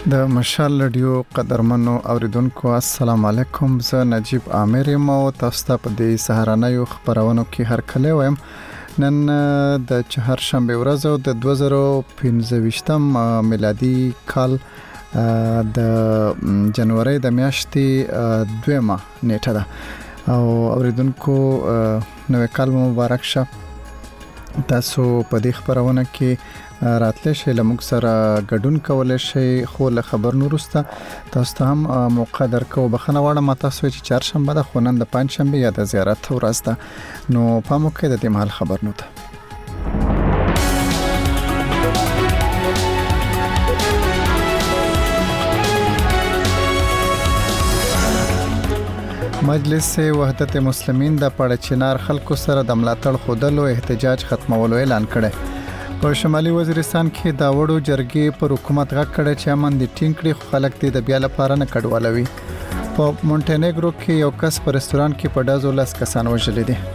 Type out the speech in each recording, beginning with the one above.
د مشال رادیو قدرمنو اوریدونکو السلام علیکم. زه نجیب عامر یم او تاسو ته په دې سهارنۍ خبرونو کې هر کله وایم. نن د چهارشنبه ورځ او د 2015 میلادي کال د جنوري د میاشتې 2 نیټه ده او اوریدونکو نوې کال مبارک شه. تاسو په دې خبرونه کې راتلې شي لمک سره ګډون کولای شي خو له خبر نورسته تاسو ته هم موقع درکو بخنه واړه ما تاسو چې چهارشنبه د خونن د پنځشنبه یا د زیارت ورځ ده نو په موقع د دې مهال خبر نوته. مجلس وحدت مسلمین د پړچینار خلکو سره د ملاتړ خودلو احتجاج ختمولو اعلان کړي. په شمالي وزیرستان کې دا وړو جرګې پر حکومت غږ کړی چې امن دي ټینګ کړي خو خلک دې د بیا لپاره نه کډوالوي. په مونټینیګرو کې یو کس په رستوران کې په ډزو 10 کسان وژل دي.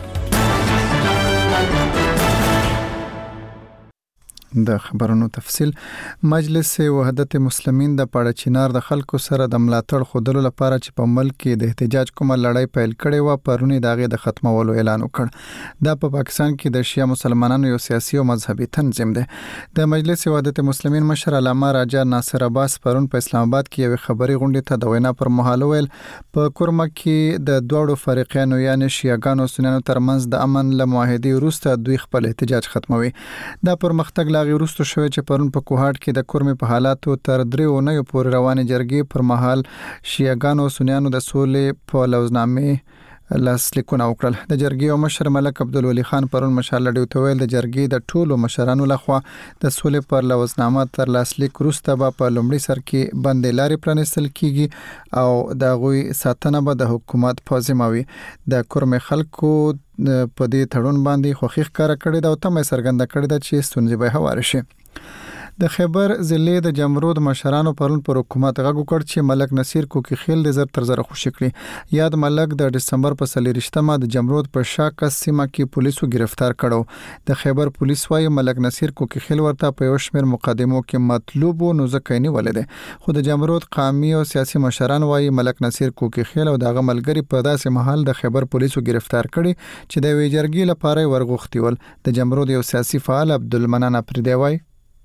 د خبرونو تفصيل. مجلس وحدت مسلمین د پړچینار د خلکو سره د ملاتړ خودلو لپاره چې په ملک کې د احتجاج کومه لړۍ پیل کړې و پرونی دغه د ختمولو اعلان وکړ. دا په پاکستان کې د شیعه مسلمانانو یو سیاسي او مذهبي تنظیم دی. د مجلس وحدت مسلمین مشر علامه راجا ناصر عباس پرون په اسلام آباد کې یو خبري غونډه ته د وینا پر مهال ویل په کورمه کې د دوړو فریقانو یعنی شیعاګانو سننو ترمنځ د امن له معاهدې وروسته دوی خپل احتجاج ختموي. دا پرمختګ لاغي وروسته شوی چې پرون په کوهاټ کې د کورمې په حالاتو تر 3 اونیو پورې روانې جرګې پر مهال شیعاګانو سنیانو د سولې په لوزنامې لاسلیکونه وکړل. د جرګې مشر ملک عبدالولي خان پرون مشال لډیو ته ویل د جرګې د ټولو مشرانو لخوا د سولې پر لوزنامه تر لاسلیک وروسته به په لومړي سر کې بندې لارې پرانیستل کیږي او د غوي ساتنه به د حکومت په ذمہ وي. د کورمې خلکو په دې تړون باندې خوخي ښکارا کړی دا او تمه څرګنده کړی دا چې ستونزې به هوار شي. د خیبر ضلع د جمرود مشرانو پرون پر حکومت غږ وکړ چې ملک نصیر کوکی خیل د زر تر زر خوشی کړی. یاد ملک د دسمبر په 23مه د جمرود په شاکه سیمه کې پولیسو گرفتار کړو. د خیبر پولیس وايي ملک نصیر کوکی خیل ورته په یو شمېر مقدمو کې مطلوب او نوځکې نیولې ده خو د جمرود قومي او سیاسي مشران وايي ملک نصیر کوکی خیل او دغه ملګری په داسې محل د خیبر پولیسو گرفتار کړي چې د ویجرګي لپاره ورغوښتي ول. د جمرود یو سیاسي فعال عبدالمنان اپریدی وايي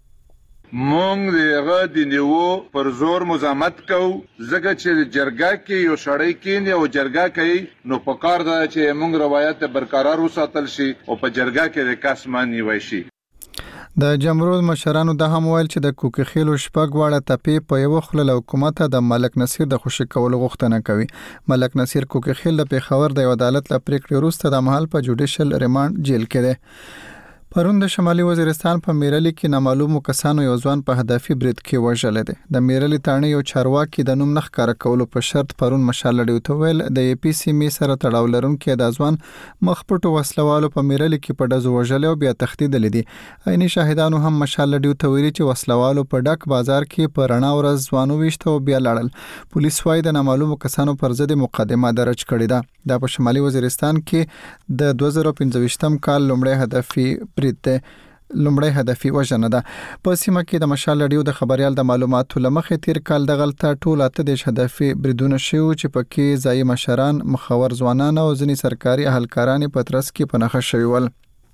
مونږ دغه د نیو پر زور مزاحمت کوو ځکه چې جرګه کې یو شړی کې یو جرګه کوي نو په کار ده چې مونږ روایت برقرار وساتل شي او په جرګه کې د کاسمان نیوي شي. د جمرود مشرانو د هم ویل چې د کوکی خیلو شپږ واړه تپې په یو خل حکومت د ملک نصیر د خوشی کولو غوښتنه کوي. ملک نصیر کوکی خیل د پیښور د عدالت له پریکړې وروسته د محل په جوډیشل ریماند جیل کې ده. پرون د شمالي وزیرستان په میرلی کې نامعلومو کسانو یو ځوان په هدفي برید کې وژل دي. د میرلی تاڼې یو چارواکي د نوم نخ کار کولو په شرط پرون مشال لډیو ته ویل د ای پی سی می سره تړاو لرونکي د ځوان مخ پټو وسلوالو په میرلی کې په ډزو وژل او بیا تخدید لیدي. عیني شاهدانو هم مشال لډیو ته ویلي چې وسلوالو په ډک بازار کې په رڼا ورځ ځوانو وشته او بیا لاړل. پولیس وايي د نامعلومو کسانو پر ضد مقدمه درج کړې ده. د په شمالي وزیرستان کې د 2015 کال لومړی هدفي برید ده. لومړی هدفي وژنه ده. په سیمه کې د مشال لډیو د خبريال د معلوماتو لمخې تیر کال د غلطه ټول اته د هدفي بریدونه شو چې پکې ځای مشران مخور ځوانان او ځنی سرکاري اهلکاران په ترڅ کې پنهخ شوی ول.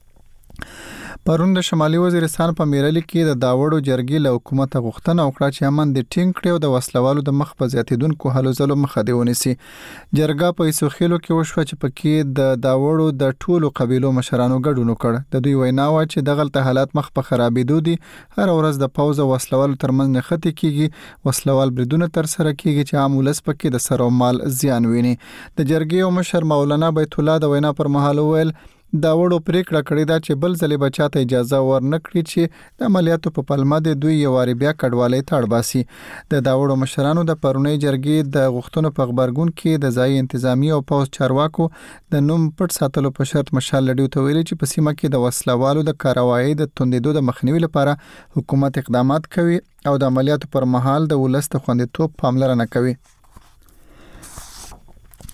پرون د شمالي وزیرستان په میرلی کې د داوړو جرګې له حکومت غوښتنه وکړه چې امن د ټینګ کړي او د وسلوالو د مخ په زیاتیدونکو هلو ځلو مخه دی ونیسي. جرګه په ایسوخیلو کې وشو چې پکې د داوړو د ټولو قبیلو مشرانو ګډون وکړ. د دوی وینا و چې د غلطه حالات مخ په خرابېدو دي. هر ورځ د پوز او وسلوالو ترمنځ نښتې کیږي. وسلوال بریدونه تر سره کیږي چې عام ولس پکې د سر او مال زیان ویني. د جرګې مشر مولانا بیت الله د وینا پر مهال ویل دا وړو پریکړه کړې ده چې بل ځلې بچاته اجازه ورنکړي چې د عملیاتو په پلمه د دوی یواري بیا کډوالۍ ته اړ باسي. د داوړو مشرانو د پرونی جرګې د غوښتنو په خبرګون کې د ځای انتظامی او پوز چارواکو د نوم پټ ساتلو په شرط مشال لډیو ته ویلي چې په سیمه کې د وسلوالو د کاروایی د توندېدو د مخنیوي لپاره حکومت اقدامات کوي او د عملیاتو پر مهال د ولس د خوندیتوب پاملرنه کوي.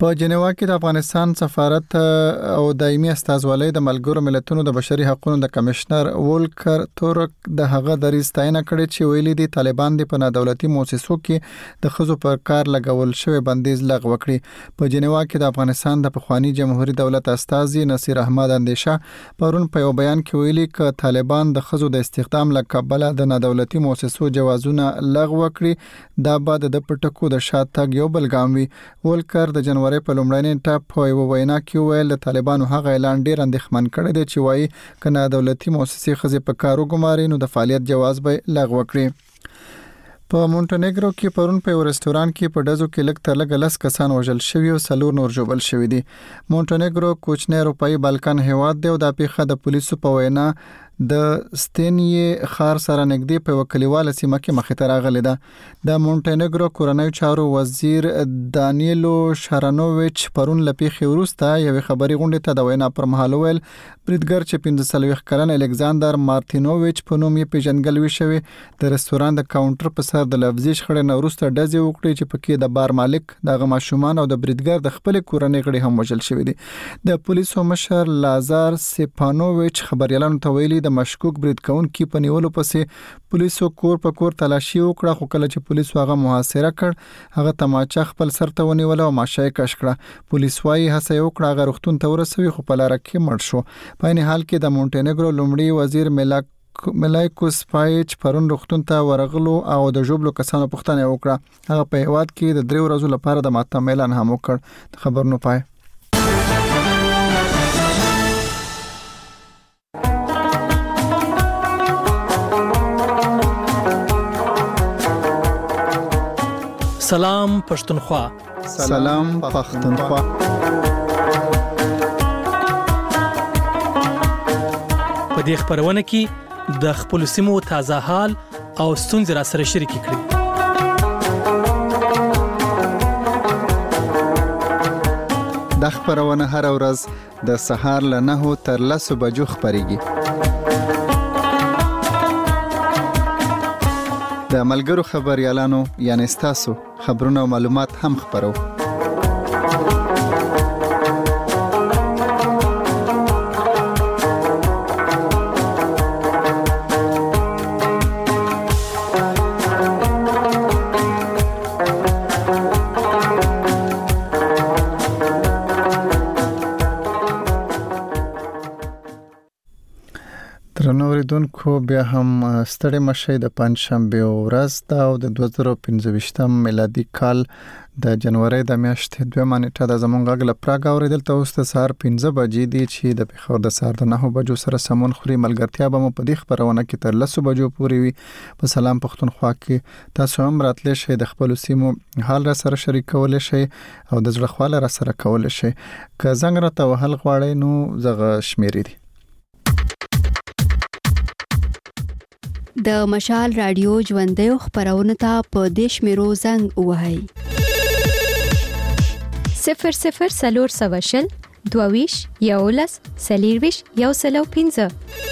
په جنیوا کې د افغانستان سفارت او دایمي استازولۍ د ملګرو ملتونو د بشري حقوقو د کمشنر وولکر تورک د هغه دریځ ستاینه کړې چې ویلي دي طالبان د په دولتي مؤسسو کې د خزو پر کار لګول شوی بندیز لغوه کړی. په جنیوا کې د افغانستان د پخوانی جمهوریت دولت استازي نصیر احمد اندیشه پرون په یو بیان کې ویلي ک طالبان د خزو د استخدام لکبل د دولتي مؤسسو جوازونه لغوه کړی دا بعد د پټکو د شاتګ یو بلګام وی. وولکر د جنوري په لومړنۍ ټاپ په یو وینا کې ویل د طالبانو هغه اعلان ډیر اندېښمن کړی دی چې وایي کنه دولتي مؤسسې خزي په کارو ګماري نو د فعالیت جواز به لغوه کړي. په مونټنیګرو کې پرون په یو رستوران کې په ډزو کې لږ تر لږه 10 کسان وژل شوي او 4 نور ژوبل شوي دي. مونټنیګرو کوچنی اروپאי بالکان هیواد دی او د پیښه د پولیسو په وینا د ستینی خار سره نږدې په وکلیواله سیمه کې مخې ته راغلی ده. د مونټنیګرو کورنۍ چارو وزیر دانیلو شارانوویچ پرون لپیخي وروسته یو خبري غونډه ته د وینا پر مهال ویل بریدګر چې 15 کلن الکساندر مارتینوویچ په نوم یې پیژنګلوي شوی د رستوران د کاونټر په سر د لفظي شخړې نه وروسته ډزې وکړي چې پکې د بار مالک د غماشومان او د بریدګر د خپل کورنۍ غړي هم وژل شوی دي. د پولیسو مشر لازار سپانوویچ خبريالانو ته ویلي د مشکوک برید کونکي په نیولو پسې پولیسو کور په کور تلاشي وکړه خو کله چې پولیسو هغه محاصره کړ هغه تماچا خپل سر ته ونیول او ماشای کش کړه. پولیس وايي هڅه وکړه هغه رختون ته ورسوي خو په لار کې مړ شو. په این حال کې د مونټنیګرو لومړی وزیر ملایکوس پایچ پرون رختون ته ورغلو او د جوبلو کسانو پوښتنه وکړه. هغه په هیواد کې د 3 ورځې لپاره د ماتم اعلان هم وکړ. خبر نو پای سلام پښتونخوا. سلام پښتونخوا. په دې خبرونه کې د خپل سیمو تازه حال او ستونزې را سره شریک کړئ. د خبرونه هر ورځ د سهار له 9 تر 10 بجو خبريږي. د ملګرو خبريالانو یعنی تاسو خبرونه او معلومات هم خبرو. درنوریدونکو بیا هم ستړي مشه د پنځشنبه ورځ دا او د 2025 میلادي کال د جنوري د میاشتې 2 نیټه د زمونږ غږ لپاره اوریدل تاسو ته سهار 15 بجې دي چې د پیښور د سهار د 9 بجو سره سمون خوري. ملګرتیا به مو په دې خبرونه کې تر 10 بجو پورې وي. په سلام پښتونخوا کې تاسو هم راتلی شئ د خپل سیمو حال را سره شریک کولای شئ او د زړه خواله را سره کولای شئ. که زنګ راته وهل غواړئ نو زغه شمیرې دي. د مشال رادیو ژوندۍ خبرونه ته په دیش میرو زنګ وهاي 00 سلور سواشل دوویش یولس سلیرویش یوسلو 15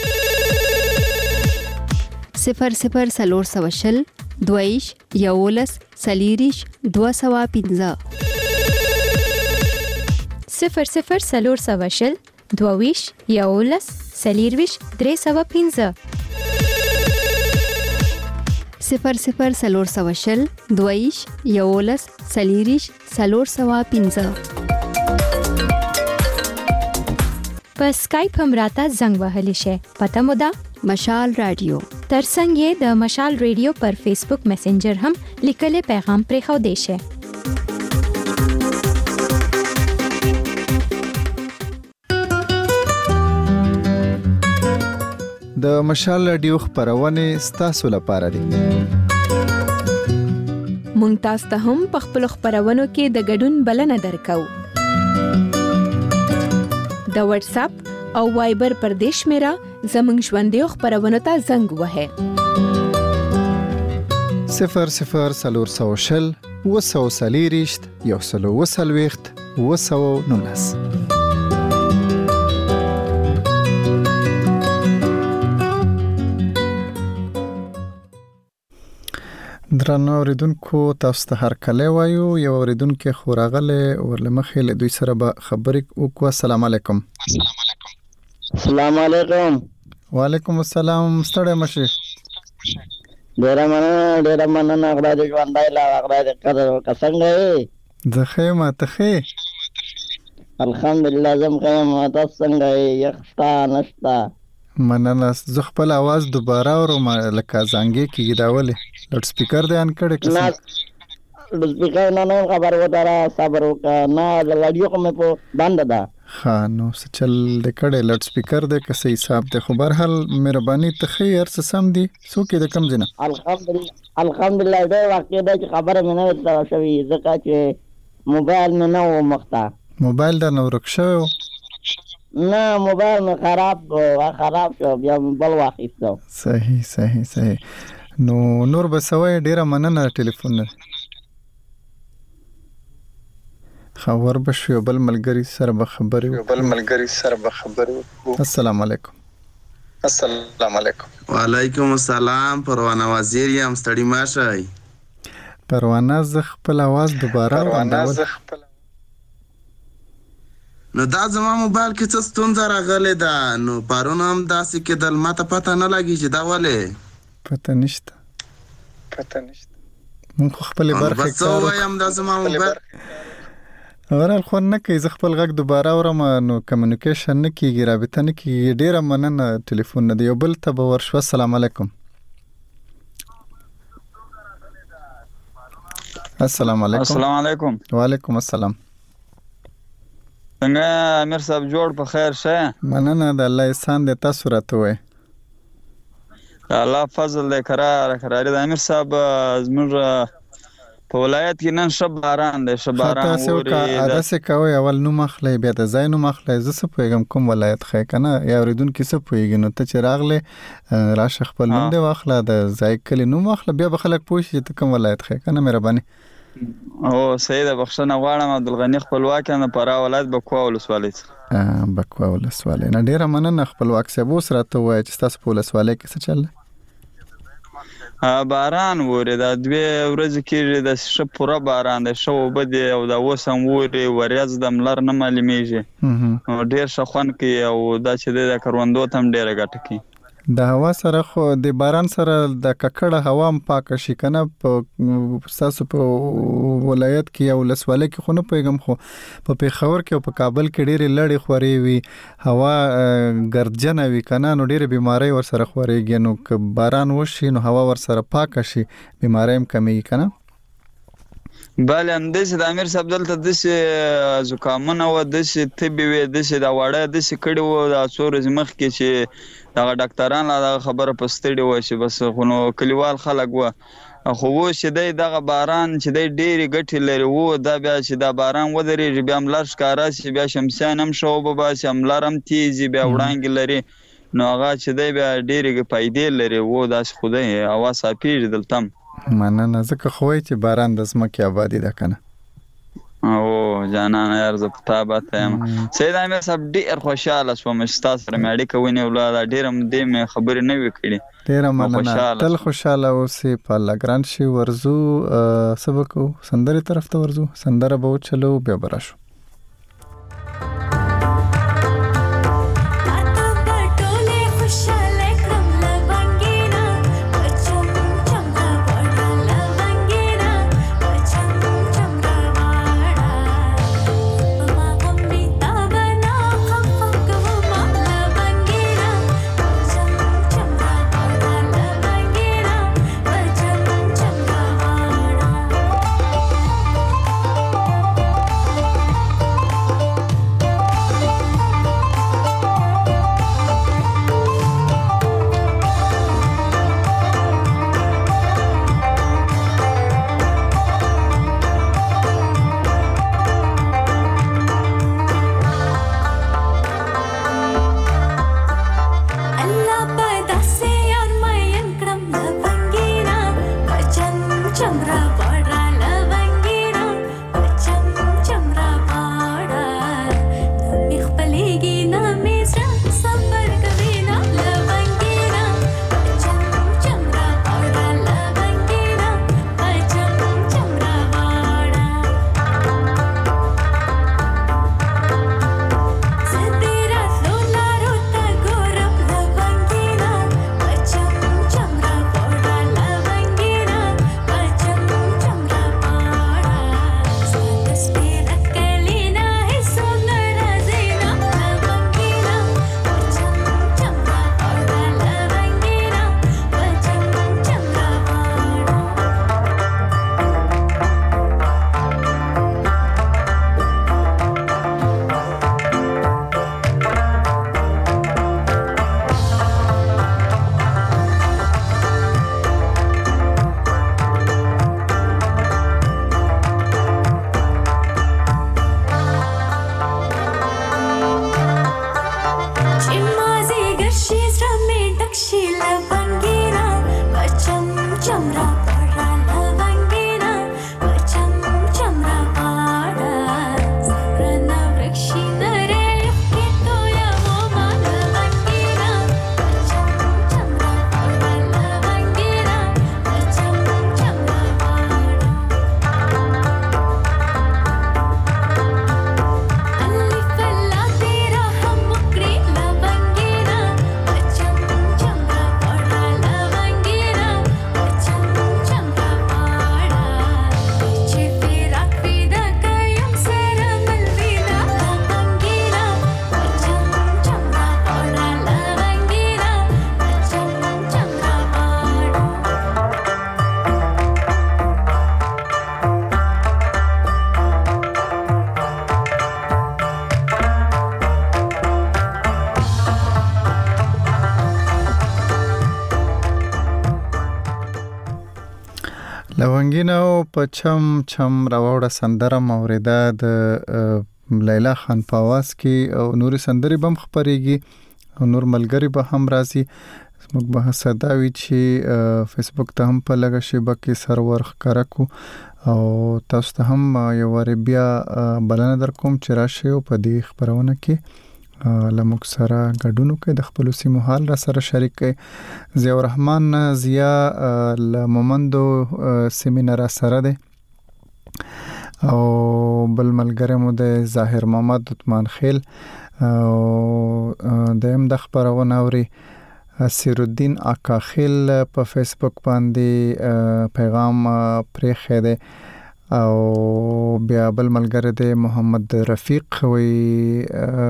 00 سلور سواشل دوویش یولس سلیریش 215 00 سلور سواشل دوویش یولس سلیرویش 315 00 سلور سواشل دویش یولس سلیریش 315 په سکایپ هم راته زنګ وهلی شي. پته مو ده مشال رادیو. ترڅنګ یې د مشال رادیو پر فیسبوک میسنجر هم لیکل پیغام پرې خو دی شي. د مشال رادیو خبرونه ستاسو لپاره دي. مونږ تاسو ته هم په خپل خبرونو کې د ګډون بلنه درکو. د واتس اپ او وایبر پر دیش میرا زمنګ ژوندۍ خبرونه ته زنګ وهه 00 سلور سواشل وسو سلیریشت یوسلو وسلويخت وسو نونس. درنو اوریدونکو تاسو ته هر کله وایو یو اوریدونکو خوراغله ورلمخې له دوی سره به خبرې وکړو. السلام علیکم. السلام علیکم. وعلیکم السلام. ستړی مشه. ډیر مننه خدای دې ژوندی لا خدای دې قدر وکړي. زه خیمه ته خې الحمدلله زم خیمه تاسو څنګه یختا نشتا مننه. زه خپل आवाज دوباره اورم لکه زنګي کیږي دا ولې لوډ سپیکر دی ان کړه نه لوډ سپیکر نه خبر وته صبر وکړه نه رادیو کومه په بند ده ها نو چل د کړه لوډ سپیکر دی که صحیح حساب دی خو بهر حال مهرباني ته خیر څه سم دي سو کې د کم زنه الحمدلله دا واقع ده چې خبره مې نه وته شوی ځکه چې موبایل مې نه و مخته موبایل دا نو رخصو نه موبایل مې خراب شو بیا بل واخیستو. صحیح نو نور بسوي ډیره مننه ټلیفون خبر بشو بل ملګری سره به خبرې السلام علیکم. وعلیکم السلام. پروانه وزیر یم ستړي ماشي. پروانه ز خپل आवाज دوباره نو دا زما موبایل کې څه ستونزه راغله ده نو پرون هم داسې کېدل ماته پته نه لګي چې دا ولې پته نشته مونږ خپل برخه بس وایم دا زما موبایل اورل خو نه کوي. زه خپل غږ دوباره اورم نو کمیونیکیشن نه کیږي رابطه نه کیږي. ډیره مننه ټلیفون نه دی یو بل ته به ورشو. السلام علیکم. السلام علیکم. وعلیکم السلام. څنګه امیر صاحب جوړ په خیر شه؟ مننه د الله احسان دې تاسو راته وای. الله فضل دې کراري د امیر صاحب زموږ په ولایت کې نن شب باران دی تاسو کا کوي اول نو مخلې بیا د زاینو مخلې ز څه پیغام کوم ولایت خې کنه یا اوریدونکو څه پیږي نو ته چې راغله راشه خپل نوم دی واخله د زای کلی نو مخله بیا بخلک پوښي ته کوم ولایت خې کنه مهرباني. او سید بخښنه غواړم عبدالغنی خپلواک نه پرا ولایت بکوا ولسوالۍ نه ډیره مننه خپلواک سبو سره ته وای چې تاسو په ولسوالۍ کې څه چل باران وره دا دوی ورځ کې د شپ پورا باران د شو بده او دا وسم وره ورځ د ملر نه معلومیږي ډیر شخوان کې او دا چې د کروندو تم ډیره ګټه کې د هوا سره خو د باران سره د ککړه هوا هم پاک شي کنه په تاسو په ولایت کې او ولسوالۍ کې خو نه پیغام خو په پیښور کې او په کابل کې ډېرې لړې خوري وي هوا ګردجنه وي کنه نو ډېرې بیماری ور سره خوريږي نو که باران وشي نو هوا ور سره پاک شي بیماری هم کمیږي کنه. بله اندیسه د امیر صاحب دلته دسه زکامونه و دسه طبي و دسه دا وړه دسه کړي و دا څور مخ کې چې دا ډاکټران لا خبره پستړي و چې بس خونو کلیوال خلک و خو و چې دغه باران چې ډېری ګټي لري و دا بیا چې دا باران ودرېږي بیا ملار ښکارا چې بیا شمسیان هم شو به باسي ملار هم تیزي بیا وړانګ لري نو هغه چې بیا ډېری فائدې لري و دا خدای اوا صافي دلته مننه ځکه خوای چې باران د زمکه آبادی ده کنه. او جانان یار ز پتابات یم سید امیر صاحب ډیر خوشاله شوم چې تاسو سره مې اړیکه ونیو ولا ډیر دې مې خبرې نه وکړي. ډیر مننه تل خوشاله اوسې په لګران شي ورزو سبقو سندره طرف ته ورزو سندره به چلو بیا براشو. لونګینو په چم راوړه سندره موریده د لیلا خان په आवाज کې او نوري سندري بم خبريږي او نور ملګری به هم راځي. موږ به صداوي چې فیسبوک ته هم په لګه شي بکې سرور ښکارا کو او تاسو ته هم یو ور بیا بلنه در کوم چې راشي او په دې خبرونه کې لمک سره غډونو کې د خپل سیمو حال را سره شریک کړي. ضیاء الرحمن ضیاء لمومندو سیمینار سره ده او بل ملګری مو د ظاهر محمد عثمان خیل او دیم د خبرونه اوري اسیر الدین آقا خیل په فیسبوک باندې پیغام پرې خېده او بیا بل ملګری د محمد رفیق وی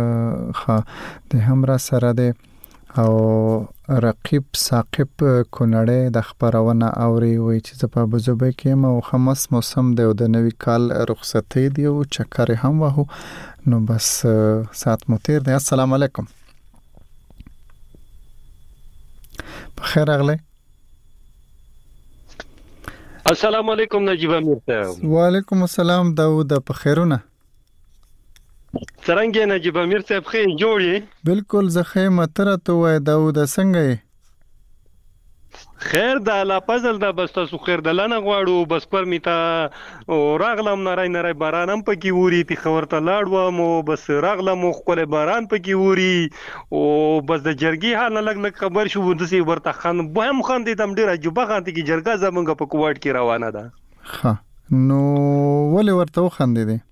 د همرا سره ده او رقیب ثاقب کونړې د خبرونه اوري وی چې په بزوبې کې مو خمس موسم دی او د نوې کال رخصتې دی او چکر هم وو نو بس سات مو تیر دی. السلام علیکم. بخیر اغله. السلام علیکم نجیب امیر صاحب. وعلیکم السلام داوود په خیرونه. څنګه نجیب امیر صاحب خیر جوړی؟ بالکل زخه متره ته وای داوود څنګه یې؟ خیر د الله فضل دا بس تاسو خیر دلانه غواړو بس پر میتا او راغلم نارای بارانم پکې ووري تی خبر ته لاړو مو بس راغلم خپل باران پکې ووري او بس د جرګي حال نه لګ خبر شو د سی ورته خان به هم خان دي تم ډیر عجبه خان دي کې جرګه زمونږ په کوټ کې روانه ده. ها نو ولې ورته خان دي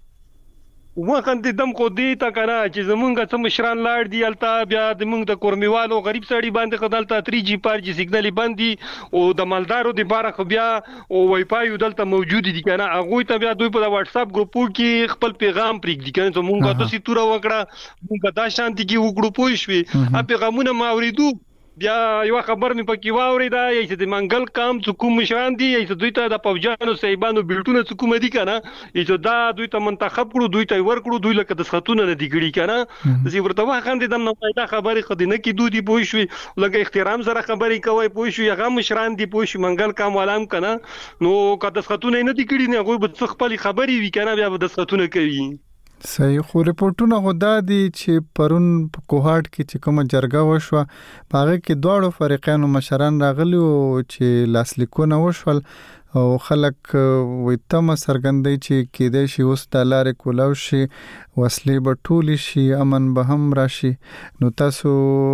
وخت دم خو دی تا کنه چې زمونږ څه مشران لاړ دی الته بیا د مونږ د کورمیوالو غریب سړی باندې خدالته 3G 4G سیګنال باندې او د مالدارو د بار خو بیا او وای فای دلته موجود دي کنه هغه ته بیا دوی په واتس اپ ګروپ کې خپل پیغام پریک دي کنه زمونږ ته سیتوره وکړه مونږ دا شانتي کې وګړو پوي شوي ا پیغامونه ما اوریدو بیا یو خبر می پکې واوریدا چې د منګل کام څوک مشران دي چې دوی ته د پوجانو سیبانو بیلټونه څوک مدي کنه چې دا دوی ته منتخب کړو دوی ته ورکړو دوی لکه د خاتون نه دی ګړي کنه زی ورته واخند دم نو پیدا خبري خدینه کې دوی دی پوي شوي لکه احترام سره خبري کوي پوي شوي هغه مشران دي پوي شوي منګل کام ولام کنه نو کده خاتون نه دی ګړي نه غوي به خپل خبري وی کنه بیا د خاتون کوي. صحیح خو ریپورتونه غوډا دي چې پرون په کوهاټ کې چې کومه جرګه وشوه پاره کې دوړو فریقانو مشران راغلي او چې لاسلیکونه وشول او خلک وې تم سرګندې چې کېدې شي اوس د لارې کولاو شي وسلې به ټول شي امن به هم راشي نو تاسو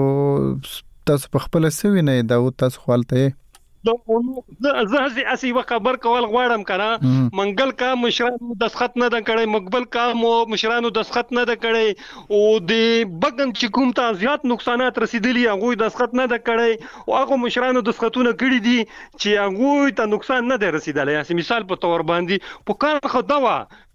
په خپل سوي نه دا تاسو خپلته زه اسی خبر کول غواړم کنه منګل کا مشرانو دسخط نه د کړي مقبل کا مشرانو دسخط نه د کړي او د بغن چې کوم ته زیات نقصانات رسیدلی هغه دسخط نه د کړي او هغه مشرانو دسخطونه کړي دي چې هغه ته نقصان نه دی رسیدلی یعنی مثال په تور باندې په کار خدوا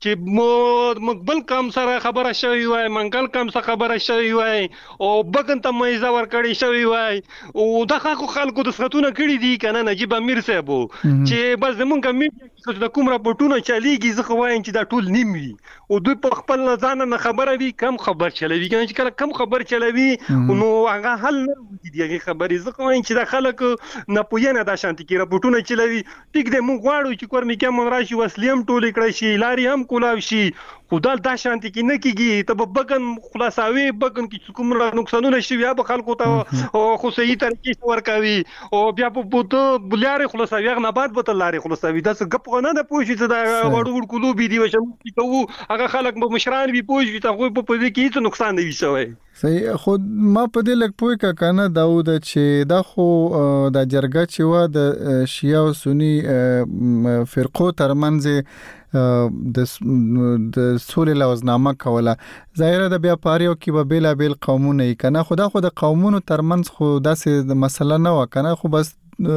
چې مقبل کام سره خبره شوی وای منګل کام سره خبره شوی وای او بغن ته مېزه ور کړی شوی وای او دغه خلکو دسخطونه کړي دي کنه نجیب امیر صاحب چې بس زمونږ میډیا د کوم راپورټونه چلیږي زه خو وایم چې دا ټول نیم وي او دوی په خپل ځان نه خبره وي کم خبر چلوي چې کله کم خبر چلوي نو هغه حل نه وي دغه خبرې زه خو وایم چې د خلک نه پوینه د شانتي کې راپورټونه چلوي ټیک دې مونږ غواړو چې کور میکه مون راشي وسلیم ټول کړی شي لاري هم کولاو شي خدای دا شانتي کې نه کیږي ته بغن خلاصاوي بغن کې کوم نقصانونه شي بیا به خلکو ته خو صحیح طریقې ورکوي او بیا په بوته بلاره خلاصاوي نه بعد به لاري خلاصاوي دا څه غپ نه پوه شي دا وړو کلو بي دی وشم کوو هغه خلک به مشران وي پوه شي ته خو په دې کې هیڅ نقصان نه وي شوی. صحیح خود ما په دې لک پوي کا کنه داوود چې دا خو د جرګه چې وا د شیعه او سنی فرقو ترمنځ د سولې لوزنامه کوله ظاهره د بیا پاریو کې به بیل بیل قومونه کنه خدا خو د قومونو ترمنځ خو داسې مسله نه و کنه خو بس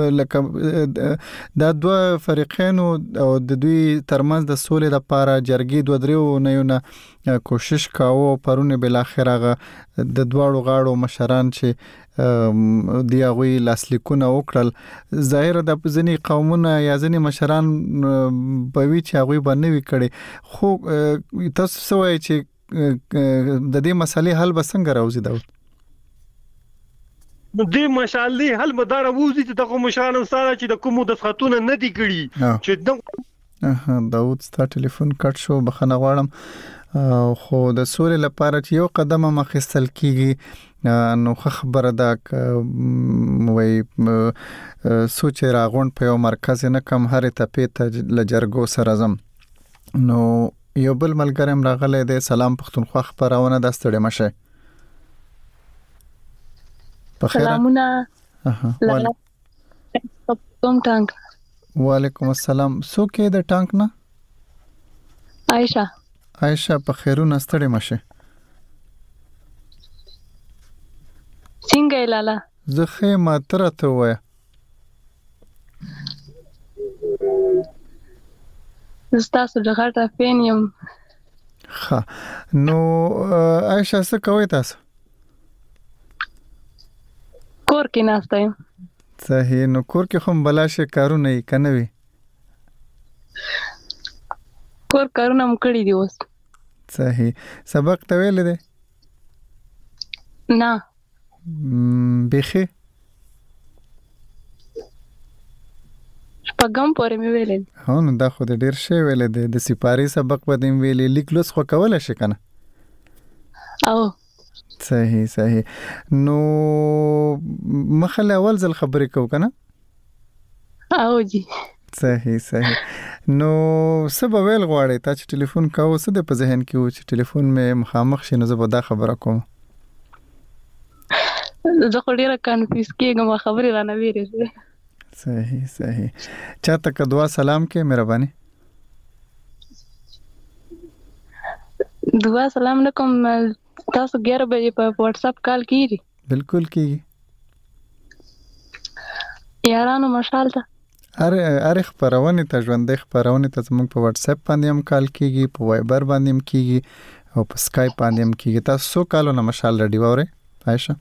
لکه دا دوه فریقینو او د دوی ترمنځ د سولې لپاره جرګې دوه دریو نه کوشش کاوه پرونه بل اخره د دواړو غاړو مشران چې دی هغه لاسلیکونه وکړل ظاهر د ځنی قومونه یا ځنی مشران په وی چې هغه باندې وکړي خو تاسو سوای چې د دې مسلې حل به څنګه راوځي دا نو دې مشالې حل مدار ووزي چې دغه مشرانو سره چې د کومو د خاتون نه دي کړي چې داود ستا ټلیفون کټ شو بخنه غواړم خو د سولې لپاره چې یو قدم مخستل کیږي نو خبره ده وای سوچ راغون په یو مرکز نه کم هر ته لجرګو سره زم نو یو بل ملګریم راغلی دی سلام پښتونخوا خبرونه د ستړي مشه په خیر سلامونه کوم ټانک وعلیکم السلام سوکې د ټانک نه عائشہ په خیرونه ستړي مشه څنګه لاله زخه ماتره ته وای تاسو د غټه فین یم ها نو عائشہ څه کوي تاسو کور کې ناشته یم صحیح نو کور کې هم بلاشه کارونه یې کنوي کور کارونه مکړی دی اوس صحیح سبق ته ویل دي نه بخي شپږم پورې مې ویل هو نو دا خو ډیر شی ویل دي د سپاری سبق بدیم ویلې لیکلوس خو کول شي کنه او صحیح نو مخله اول ځل خبرې کو کنه او جی صحیح نو سبا ویل غواړی تا چې ټلیفون کاوه څه د په ذهن کې و چې ټلیفون مې مخامخ شي نو زه به دا خبره کوم زه خو ډیره کنفیوز کېږم خبرې رانه ویریږي صحیح چاته که دعا سلام کې مهرباني دعا سلام نکوم تاسو 11 بجې په واتس اپ کال کیږي بالکل کیږي یارانو مشال ته اره خبرونه ته ژوندې خبرونه ته زموږ په واتس اپ باندې هم کال کیږي په وایبر باندې هم کیږي او په اسکایپ باندې هم کیږي تاسو سو کالونه مشال ریډي وره عائشہ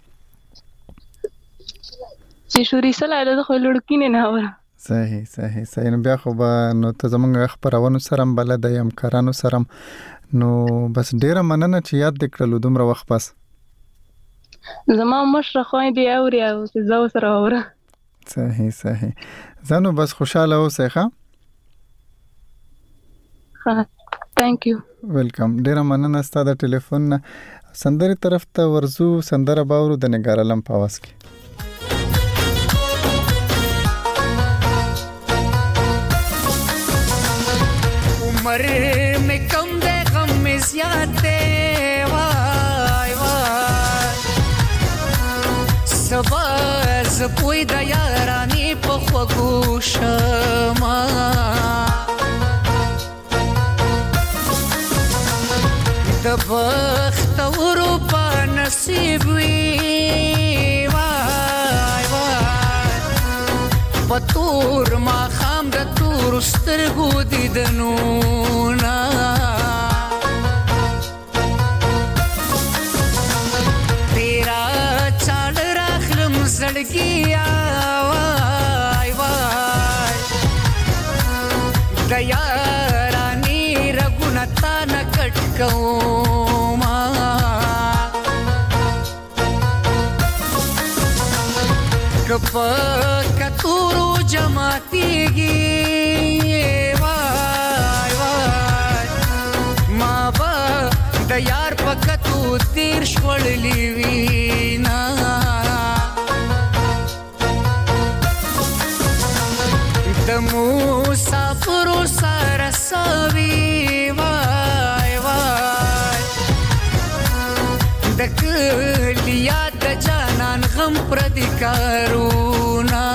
چې شوري سره د خو لړکینه نه وره صحیح نو بیا خو به نو ته زموږ خبرونه سره بلد یم کارانو سره نو بس ډیره مننه چې یاد دکړلو دومره وخت پس زما مشره خوای دی اوري او زه سره اوره صحیح زنو بس خوشاله اوسه ښه تhank you ویلکم ډیره مننه ستاسو د ټلیفون سندري طرف ته ورزو سندره باورو د نګارلم پاواس کې عمر میں کم دے غم میں زیادہ وای سباز پوی د یارانی په خوښما د بخت ورو په نصیب وی وای پتور ما خام د تور سترګو دیدنو نا تیرا چاړ راخلم زړګیا وای د یارانی رګونه تا نه کټ کوما کپ کتورو جماعتیږي د یار پکتو تیر شوړلی وینا د مسافر سره سوي وای د کلیا د جانان غم پر دي کارونا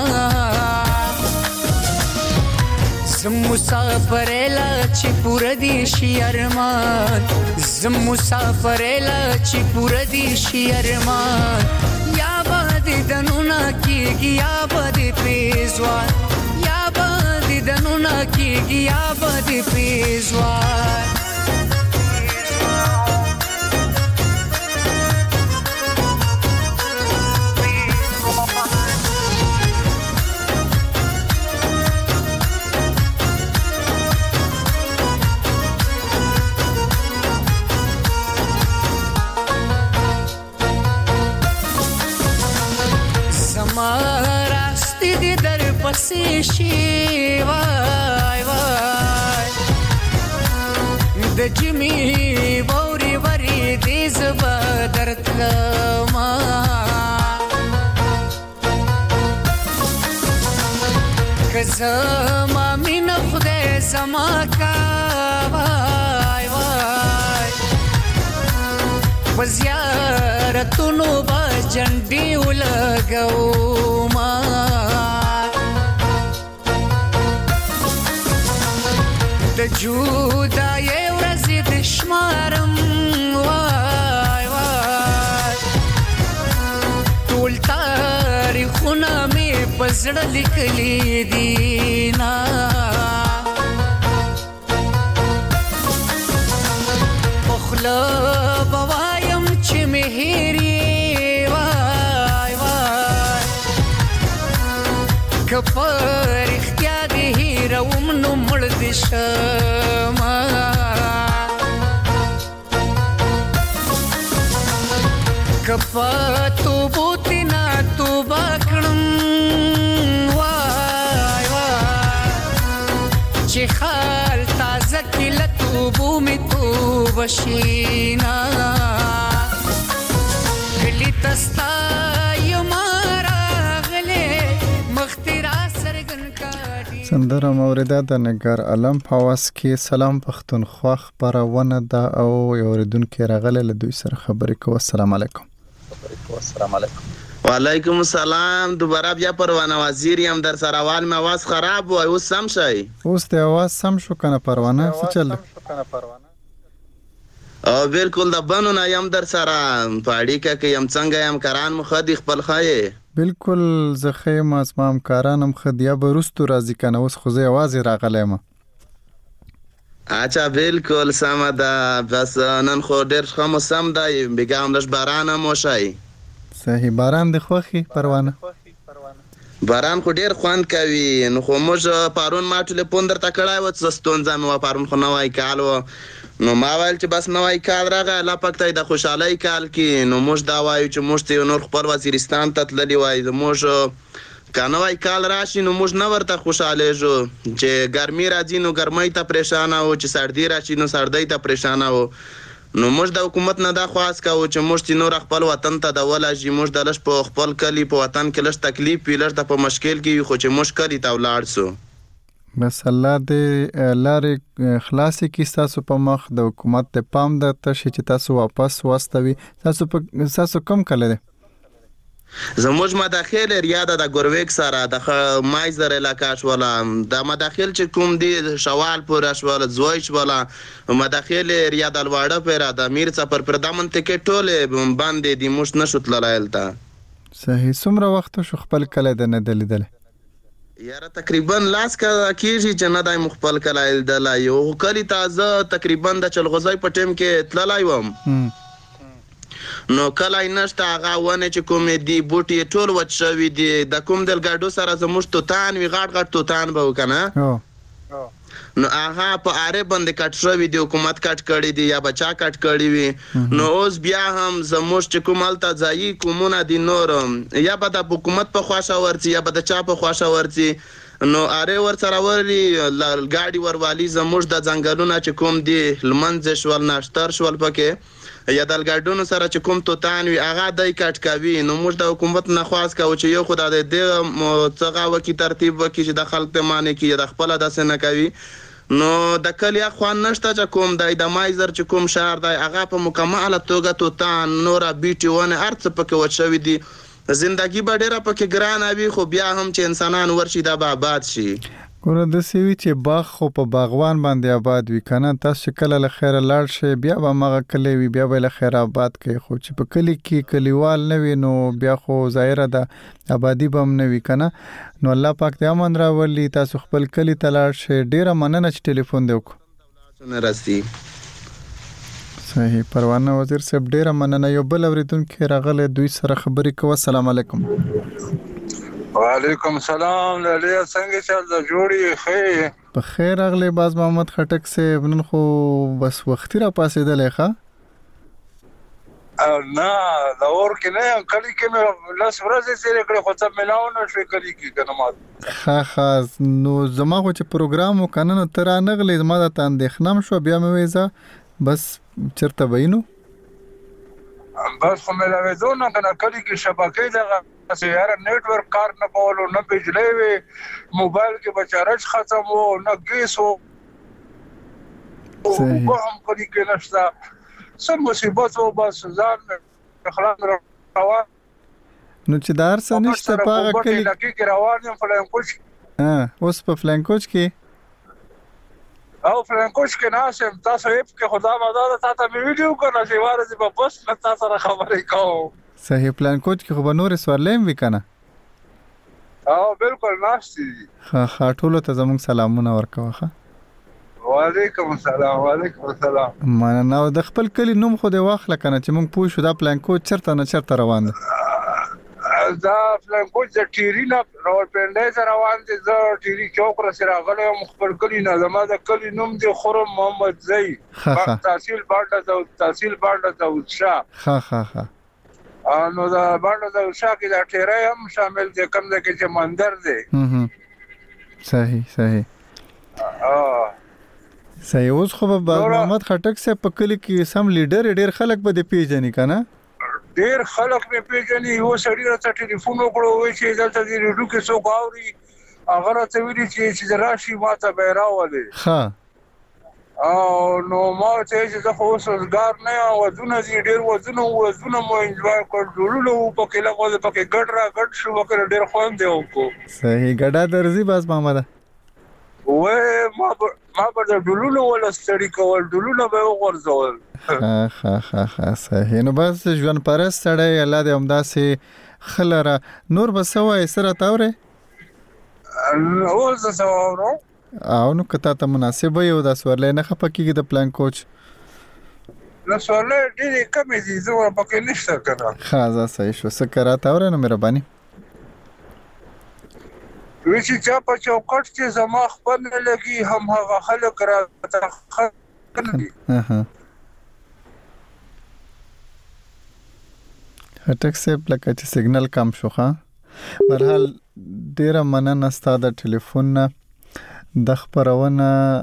زم مسافر لا چې پور دي شي ارمان زم مسافر لا چې پور دي شي ارمان یا باندې دنونا کیږي یا باندې پیزوان یا باندې دنونا کیږي یا باندې پیزوان پسې شي وای وای د جمی ووري وری دې زبا درتلما که زما مینه خدای زما کا وای وای وزیارتونو با جنډي ولګو ما د جودای ورځې د شمارم وای وای ټول تاریخونه مې په زړه لیکلي دي نا په خوله به وایم چې مې هېرې وای وای که په رښتیا دې هېروم نو مړ دې شمه که په توبو تینا توبه کړم وای وای چې خال تازه کې له توبو مې توبه شي نا ګلي تستا یم راغلې مخ تې را څرګند کړي سندره موریده د نګار علم په اواز کې سلام پښتونخوا خپرونه ده او یو اوریدونکي راغلی له دوی سره خبرې کوو. السلام علیکم. وعلیکم السلام. دوباره بیا پروانه وزیر یم در سره وال مې आवाज خراب و اوس سم شي. اوس د आवाज سم شو کنه پروانه څه چل او بالکل د بنو نه یم در سره پاړی کې یم څنګه یم کران مخدي خپل خایې بالکل زخه ما اسمام کارانم خدیا برستو راځي کنه اوس خو زه आवाज راغلی ما. اچھا بالکل سم ده بس نن خو ډیر ښه موسم دی بګام لږ باران مو شي. صحیح باران د خوخي پروانه باران خو ډیر خوند کوي نو خو موږ پارون ما ټلیفون درته کړای و چې ستونزه مې و پارون خو نوای کال و نو ما ویل چې بس نوای کال راغی الله پاک ته د خوشحالۍ کال کې نو موږ دا وایو چې موږ ته نور خپل وزیرستان ته تللی وای موږ کانوای کال راشي نو موږ نه ورته خوشاله جو چې ګرمي راځي نو ګرمۍ ته پریشان او چې سردی راشي نو سردی ته پریشان او نو موږ د حکومت نه دا خواست کوو چې موږ نور خپل وطن ته د ولاجي موږ د لښ په خپل کلی په وطن کې لښ تکلیف پیلر ته په مشکل کې خو چې موږ کلی ته ولاړ سو بس الله دې لارې خلاصي کې تاسو په مخ د حکومت ته پام د تشي چې تاسو واپس واستوي تاسو کم کړل زموږ مداخل ریاده د ګورویک سره د مایزر علاقه شولا د مداخل چې کوم دی شوال پورا شولا زویش ولا مداخل ریاده الواړه پر د امیر څخه پر دامن ټکټ ټوله باندې دی مش نشوت لایلتا صحیح څومره وخت شو خپل کله د نه دلیدل یاره تقریبا لاس کا کیږي چې نه دای مخبل کله د لا یو کلی تازه تقریبا د چلغوزای په ټیم کې تللای وم نو کله نشته هغه ونه چې کوم دی بوټي ټول وچ شوی دی د کوم دل ګاډو سره زموږ توتان وی غټ توتان به وکنه نو هغه په اره باندې کټ شوی دی حکومت کټ کړی دی یا بچا کټ کړی وی نو اوس بیا هم زموږ چې کومالته ځای کومونه دی نور یا به د حکومت په خواشه ورڅي یا به د چا په خواشه ورڅي نو اره ور سره ورلی ګاډي وروالی زموږ د ځنګلونو چې کوم دی لمنځ شول ناشتر شول پکې یا د ګاډونو سره چې کوم توتان وی هغه دای کټ کوي نو موږ د حکومت نه خواست کوو چې یو خدای دې څنګه وکی ترتیب وکي چې د خلک ته معنی کې د خپل داسې نه کوي نو د کلیا خوان نشته چې کوم د مایزر چې کوم شهر دی هغه په مکمله توګه توتان نور بیټي ونه ارڅ پکې وچوي دي زندگی به ډیره پکې ګران اوي خو بیا هم چې انسانان ورشي دا به آباد شي ګوره د سوي چې باغ خو په باغوان باندې آباد وي کنه تاسو کله له خیر لاړ شي بیا به مغه کلی وي بیا به له خیر آباد کوي خو چې په کلی کې کلیوال نه وي نو بیا خو ظاهره ده آبادی به هم نه وي کنه نو الله پاک دې امن راولي تاسو خپل کلی ته لاړ شي ډیره مننه چې ټلیفون دی وکړو راسي صحیح پروانه وزیر صاحب ډیره مننه یو بل اوریدونکو راغله دوی سره خبرې کوو. السلام علیکم. وعلیکم السلام لالیا څنګه چل دا جوړی خیر په خیر اغلی باز محمد خټک سے نن خو بس وختي را پاسېدل ښه نه دا اور کې نه کلی کې مې لاس ورځې سره کړې خو څه ملاو نه شو کلی کې کنه ما ها نو زما خو چې پروګرام وکنه نو تر نه غلې زما د اندېښنم شو بیا مې وېزه بس چرته وینو بس خو مې لا وېزو نه کنه کلی کې شبکې دغه سیاره نتورک کار نه کولو نه بجلی وي موبایل کې بچارج ختم وو نه ګیس وو هم کلی کې نشته سم مصیبت وو بس ځان خلاص روان نو چې دار څه نشته پاغه کلی کې روان یم فلانکوش اوس په فلانکوش کې او فلانکوش کې ناسم تاسو یې کې خدا مدد تاسو مې ویډیو کړل چې وارزي په بس تاسو سره خبرې کوم صحیح پلانکوچ کې خو به نور سوالیم وکنه او بالکل ناشتي ها ټولو ته زموږ سلامونه ورکوه وعلیکم السلام مننه د خپل کلی نوم خو دی واخله کنه چې موږ پوه شو دا پلانکوچ چرته نه چرته روان دی دا فلانکوچ د ټیرینا راولپنډای سره روان دي زه ټیری چوک را سره غلې مخبر کلی نه زما د کلی نوم دی خرم محمد زئی تحصیل باندې د شاه ها نو دا باندې د شاه کې د ټیرای هم شامل دي کوم د کې چې مندر دی صحیح اوس خو به محمد خټک سے په کلی کې سم لیډر ډیر خلک به دی پیژني کنه ډیر خلک مې پیژني یو سړی راته ټلیفون وکړو وای چې دلته دی ریډیو کې څوک اوري هغه راته ویلي چې راشي ماته به راولې ها نو ما چې زه خو سوزګار نه یم وزونه دي ډیر وزونه مو انجوای کړلو په کې لغوه په کې ګډ شو وکړ ډیر خوند دی وکړو صحیح ګډا درځي بس محمد وې ما په ډولونو ولا ستړي کول ډولونو به وغورځول ها صحیح نو بس ژوند پرست سړی الله دې همداسې خلره نور بسوي سره تاوره او زه سوارو او نو کته ته مناسب یو د سوالې نه خپکیږي د پلان کوچ نو سوالې ډېرې کمې دي زه پکې نشته کنه خاصه صحیح شو سکرا تاوره نو مهرباني ویچی چا په چوکټ کې زما خپل لګي هم هغه خلک را تخلي هټک سیب لکه چې سیګنل کم شو ښا برحال ډیره مننه ستاسو د ټلیفون نه د خبرونه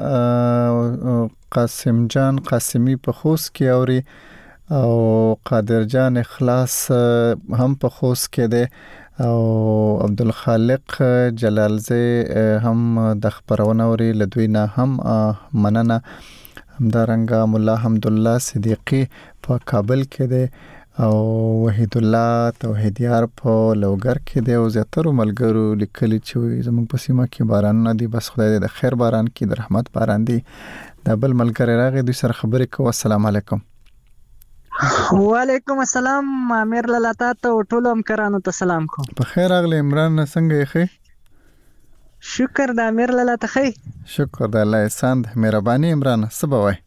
قاسم جان قاسمی په خوست کې اوري او قادر جان اخلاص هم په خوست کې ده او عبدالخالق جلالزی هم د خبرونه اوري لدوی نه هم مننه همدارنګه مولا حمدالله صدیقی په کابل کې ده او وحید الله توحیدیار په لوګر کې دی او زیاتره ملګرو لیکلي چې زموږ په سیمه کې باران نه دی بس خدای دې د خیر باران کې د رحمت باران دی د بل ملګری راغی دوی سره خبرې کوو السلام علیکم وعلیکم السلام امیر لاله ته ټول همکارانو ته سلام کوم په خیر راغلی عمران څنګه یې شکر د امیر لاله ته شکر د الله احسان مهرباني عمران سبوي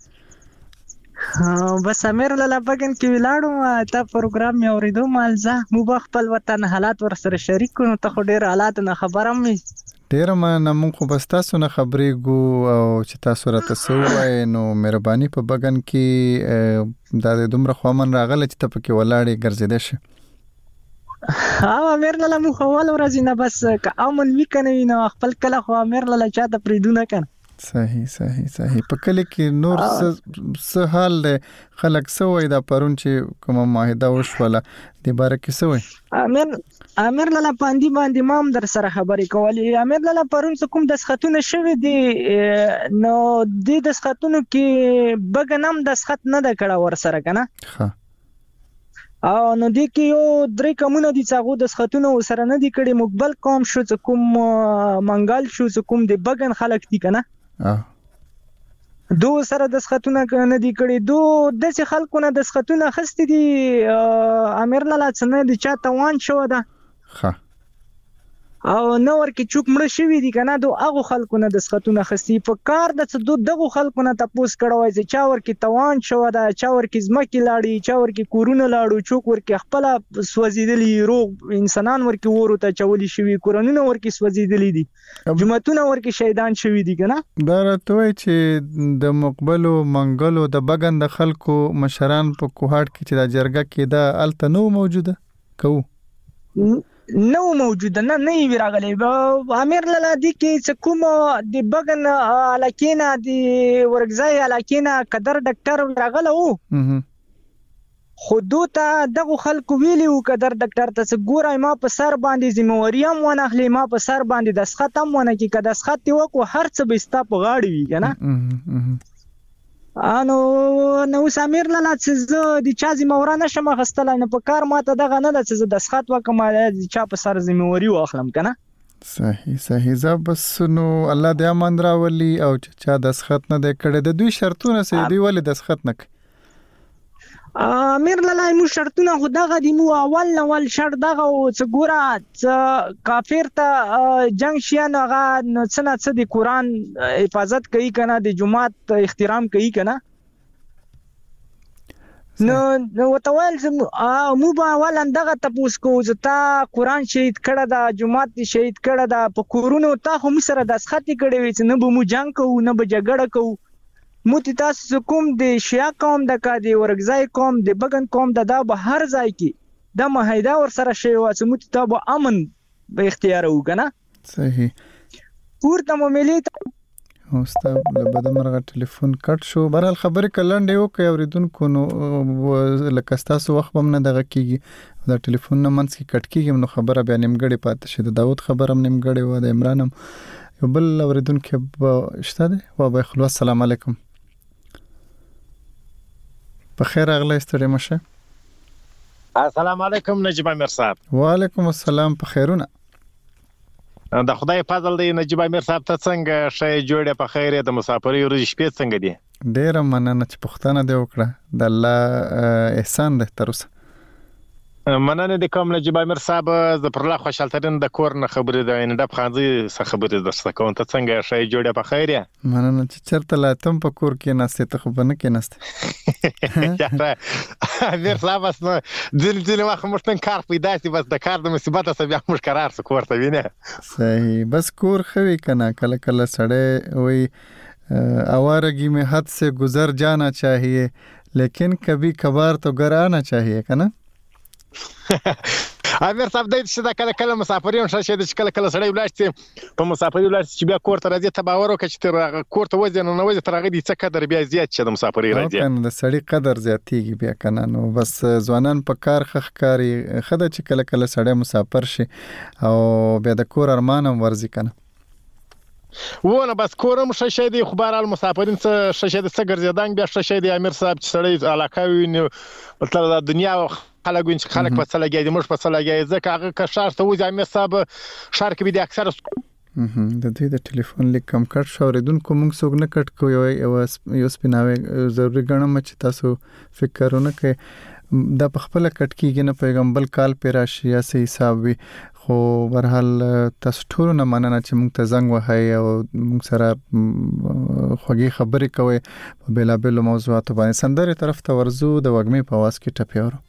بس امیر لاله بګن کې ولاړو ته پروګرام مې اوریدو مالزه مو خپل وطن حالات ور سره شریک کړو ته خو ډیر حالات نه خبرم ډیر ما مونږ خو بس تاسو نه خبرې ګو او چې تاسو راته سوای نو مهرباني په بګن کې د دومره خوامن راغله چې ته پکې ولاړې ګرځیدې شي امیر لاله مو خو ول ورځ نه بس امن وکنه نو خپل کله خو امیر لاله چاته پریدونه کنه صحیح په کله کې نور څه حال خلک سوې دا پرون چې کومه معاهده وشوله د باره کې سوې امیر لاله باندې مام در سره خبرې کولې امیر لاله پرون کوم د سختونه شوې دي نو د سختونو کې بګنم د سخت نه د کړه ور سره کنه او نو د کې یو درې کومونه دي څنګه د سختونو سره نه دي کړي مقبل قوم شو کوم منګال شو کوم د بګن خلک دي کنه دو سره د سختونه نه دي کړي دو د خلکو نه د سختونه خسته دي امیر لاله څنګه د چا توان شو ده او نو ورکه چوک مړ شوی دي کنه دو هغه خلکو نه د سختونه خستی په کار د څه دغه خلکو نه تاسو کړوي چې چا ورکه توان شو دا چا ورکه زمکه لاړی چا ورکه کورونه لاړو چوک ورکه خپل سوځیدلی روغ انسانان ورکه ورو ته چولی شوی کورونه ورکه سوځیدلی دي جمعتونه ورکه شهیدان شوی دي کنه دا راته چې د مقبلو منګلو د بغن د خلکو مشران په کوهاټ کې چې د جرګه کې دا الته نو موجوده کو نو موجوده نه وی راغلی امیر لالا دی کې څه کوم د بغن علاقینا د ورګزای علاقینا قدر ډاکټر راغلو خودو ته دغه خلکو ویلیو قدر ډاکټر ته ګورای ما په سر باندې ذمہواریم ونه اخلي ما په سر باندې د سختم ونه کې کده سخت وکړو هر څه به ستا په غاړه وي کنه انو نو سمیر لاله چې د چا ذمہوار نشم غستل نه په کار ماته دغه نه د چې د سخت وکم د چا په سر ذمہواری واخلم کنه صحیح ز بس نو الله دې امان راولي او چې چا د سخت نه د کړه د دوی شرطونه سي دی ولې د سخت نه امیر لاله مو شرطونه خدغه دی مو اول شرط دغه چې ګوره کافر ته جنگ شیان هغه نو څه د قران حفاظت کوي کنه د جمعات احترام کوي کنه نو وتوال مو به اول دغه تاسو کو چې تا قران شهید کړه دا جمعات شهید کړه دا په کورونو ته هم سره د سخت کړي وي چې نه به مو جنگ کوو نه به جګړه کوو موتی تاسو کوم د شیا قوم د کادي ورګزای قوم د بغن قوم د به هر ځای کې د مهیدا ور سره شی واسه موتی ته به امن به اختیار وکنه صحیح پورته مو ملي اوستا له بدمرغه ټلیفون کټ شو برال خبره کلنډ یو کوي اوریدونکو نو لکه تاسو وخت هم نه دغه کیږي دا ټلیفون نه منځ کې کټ کیږي نو خبره بیا نیمګړې پاتې شي د داوود خبره هم نیمګړې و د عمران هم یو بل اوریدونکو شته دی و به خلاص السلام علیکم بخیر اغله ستړي مشه السلام علیکم نجیب امیر صاحب وعلیکم السلام په خیرونه د خدای فضل دی نجیب امیر صاحب ته څنګه شې جوړه په خیره د مسافرۍ ورځ شپې څنګه دي ډیر مننه چې پښتنه دی وکړه د الله احسان ده تر اوسه مننه د کوم نجیب امیر صاحب ز پر الله خوشالترین د کور نه خبرې ده ان د خانځي څخه خبرې درسته کوم ته څنګه شې جوړه په خیره مننه چې چرته لا تم په کور کې نسته ته خو بنه کې نسته امیر صاحب اسنه ځل وخت مشتن کار پیدا سي بس د کار د مصیبت سره بیا مش قرار سو کور ته وینه صحیح بس کور خوي کنه کله کله سړی وای اوارگی میں حد سے گزر جانا چاہیے لیکن کبھی کبھار تو گھر آنا چاہیے کنه امیر صاحب دای چې دا کله مسافرین شې د کله سړی ولاړ په مسافرۍ ولاړ چې بیا کور ته راځي ته باور وکړي چې تر کور ته وځي نو وځي تر هغه دي څه قدر بیا زیات شه د مسافرۍ راځي کنه د سړی قدر زیاتیږي بیا کنه نو بس ځوانان په کار خخکاری خدای چې کله سړی مسافر شي او بیا د کور ارمانم ورزي کنه ونه بس کورم شې دی خبر ال مسافرین څه شې د څه ګرځیدان بیا شې دی امیر صاحب چې سړی علاقه وي مطلب د دنیا خلک په څه لګي د مش په څه لګي ځکه هغه که شهر ته وځي امیر صاحب شهر کې به د اکثر د دې د ټلیفون لیک کم کټ شو ریدونکو موږ څوک نه کټ کوی یو سپیناوي ضروري ګڼم چې تاسو فکرونه کوي دا په خپل کټ کېږي نه پیغمبر کال پر راشي یا سي حساب وي خو برحال تاسو ټول نه مننه چې موږ ته زنګ وهاي او موږ سره خوږی خبرې کوي په بلابل موضوعات باندې سندره طرف ته ورزو د وګمې په واس کې ټپیور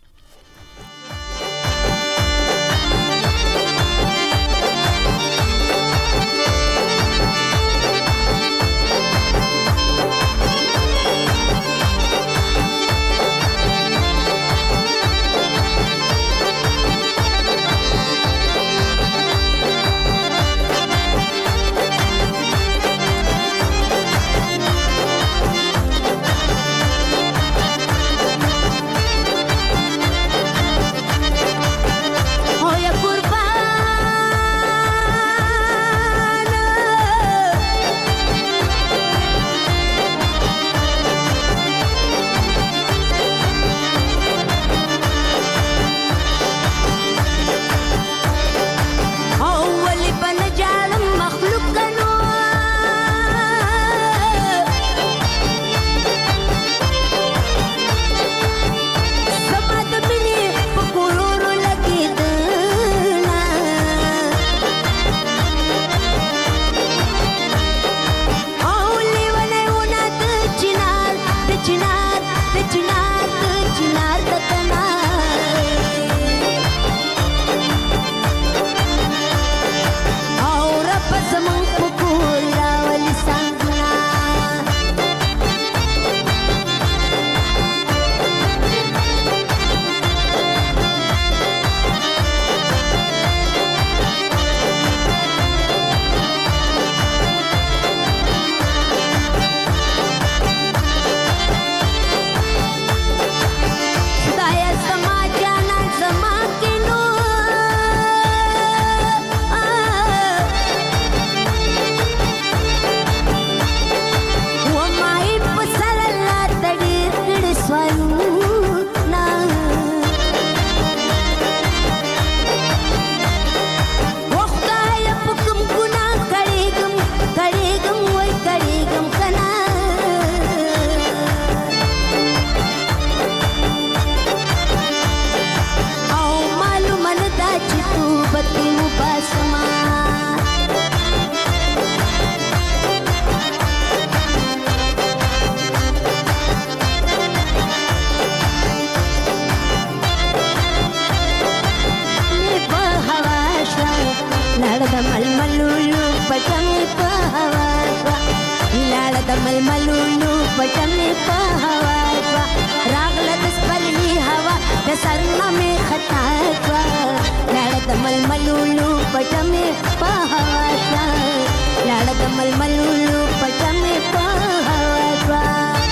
پټمه په هوا شوا راغله د سپرلی هوا د سرنا می خطا شوا لاړه د ململولو پټمه په هوا شوا لاړه د ململولو پټمه په هوا شوا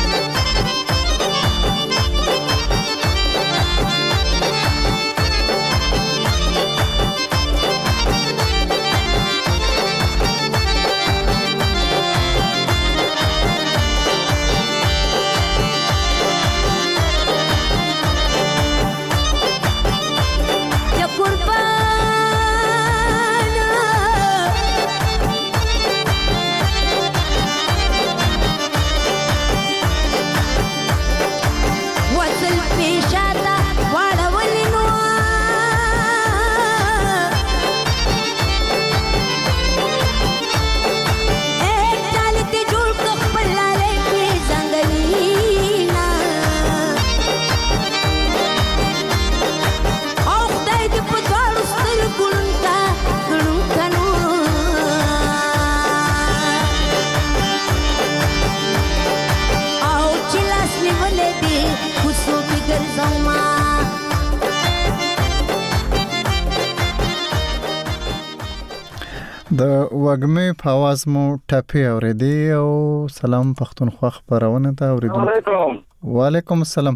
د وګمې په आवाज مو ټاپي اورېدي او سلام پښتونخوا خبرونه ته اورېدو. وعلیکم السلام.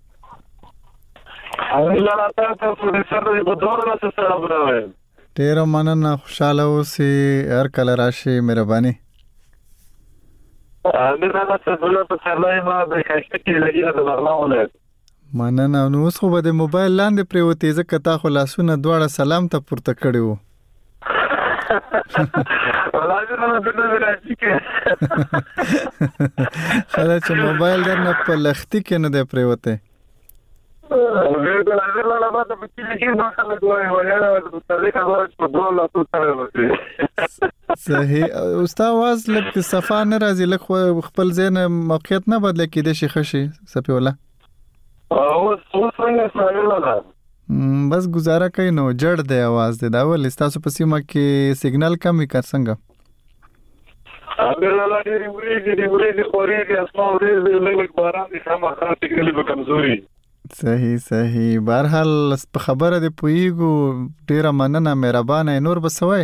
ډیر مننه خوشاله اوسئ هر کله راشي مهرباني. مننه نو اوس خو به د موبایل لاندې پریوتې ځکه تا خو لاسونه دواړه سلام ته پورته کړي وو. خلا چې موبایل درنه په لختي کې نه دی پریوته. صحیح. اوستا आवाज لکه صفا نه راځي لکه خپل ځین موقعیت نه بدل کېده شي خشي سپي ولا بس گزاره کوي نو جړ دی आवाज دی دا ول تاسو په سیمه کې سیګنال کم وکړ څنګه صحیح بهرحال په خبره دی پویګو ډیره مننه مهربانه نور بسوي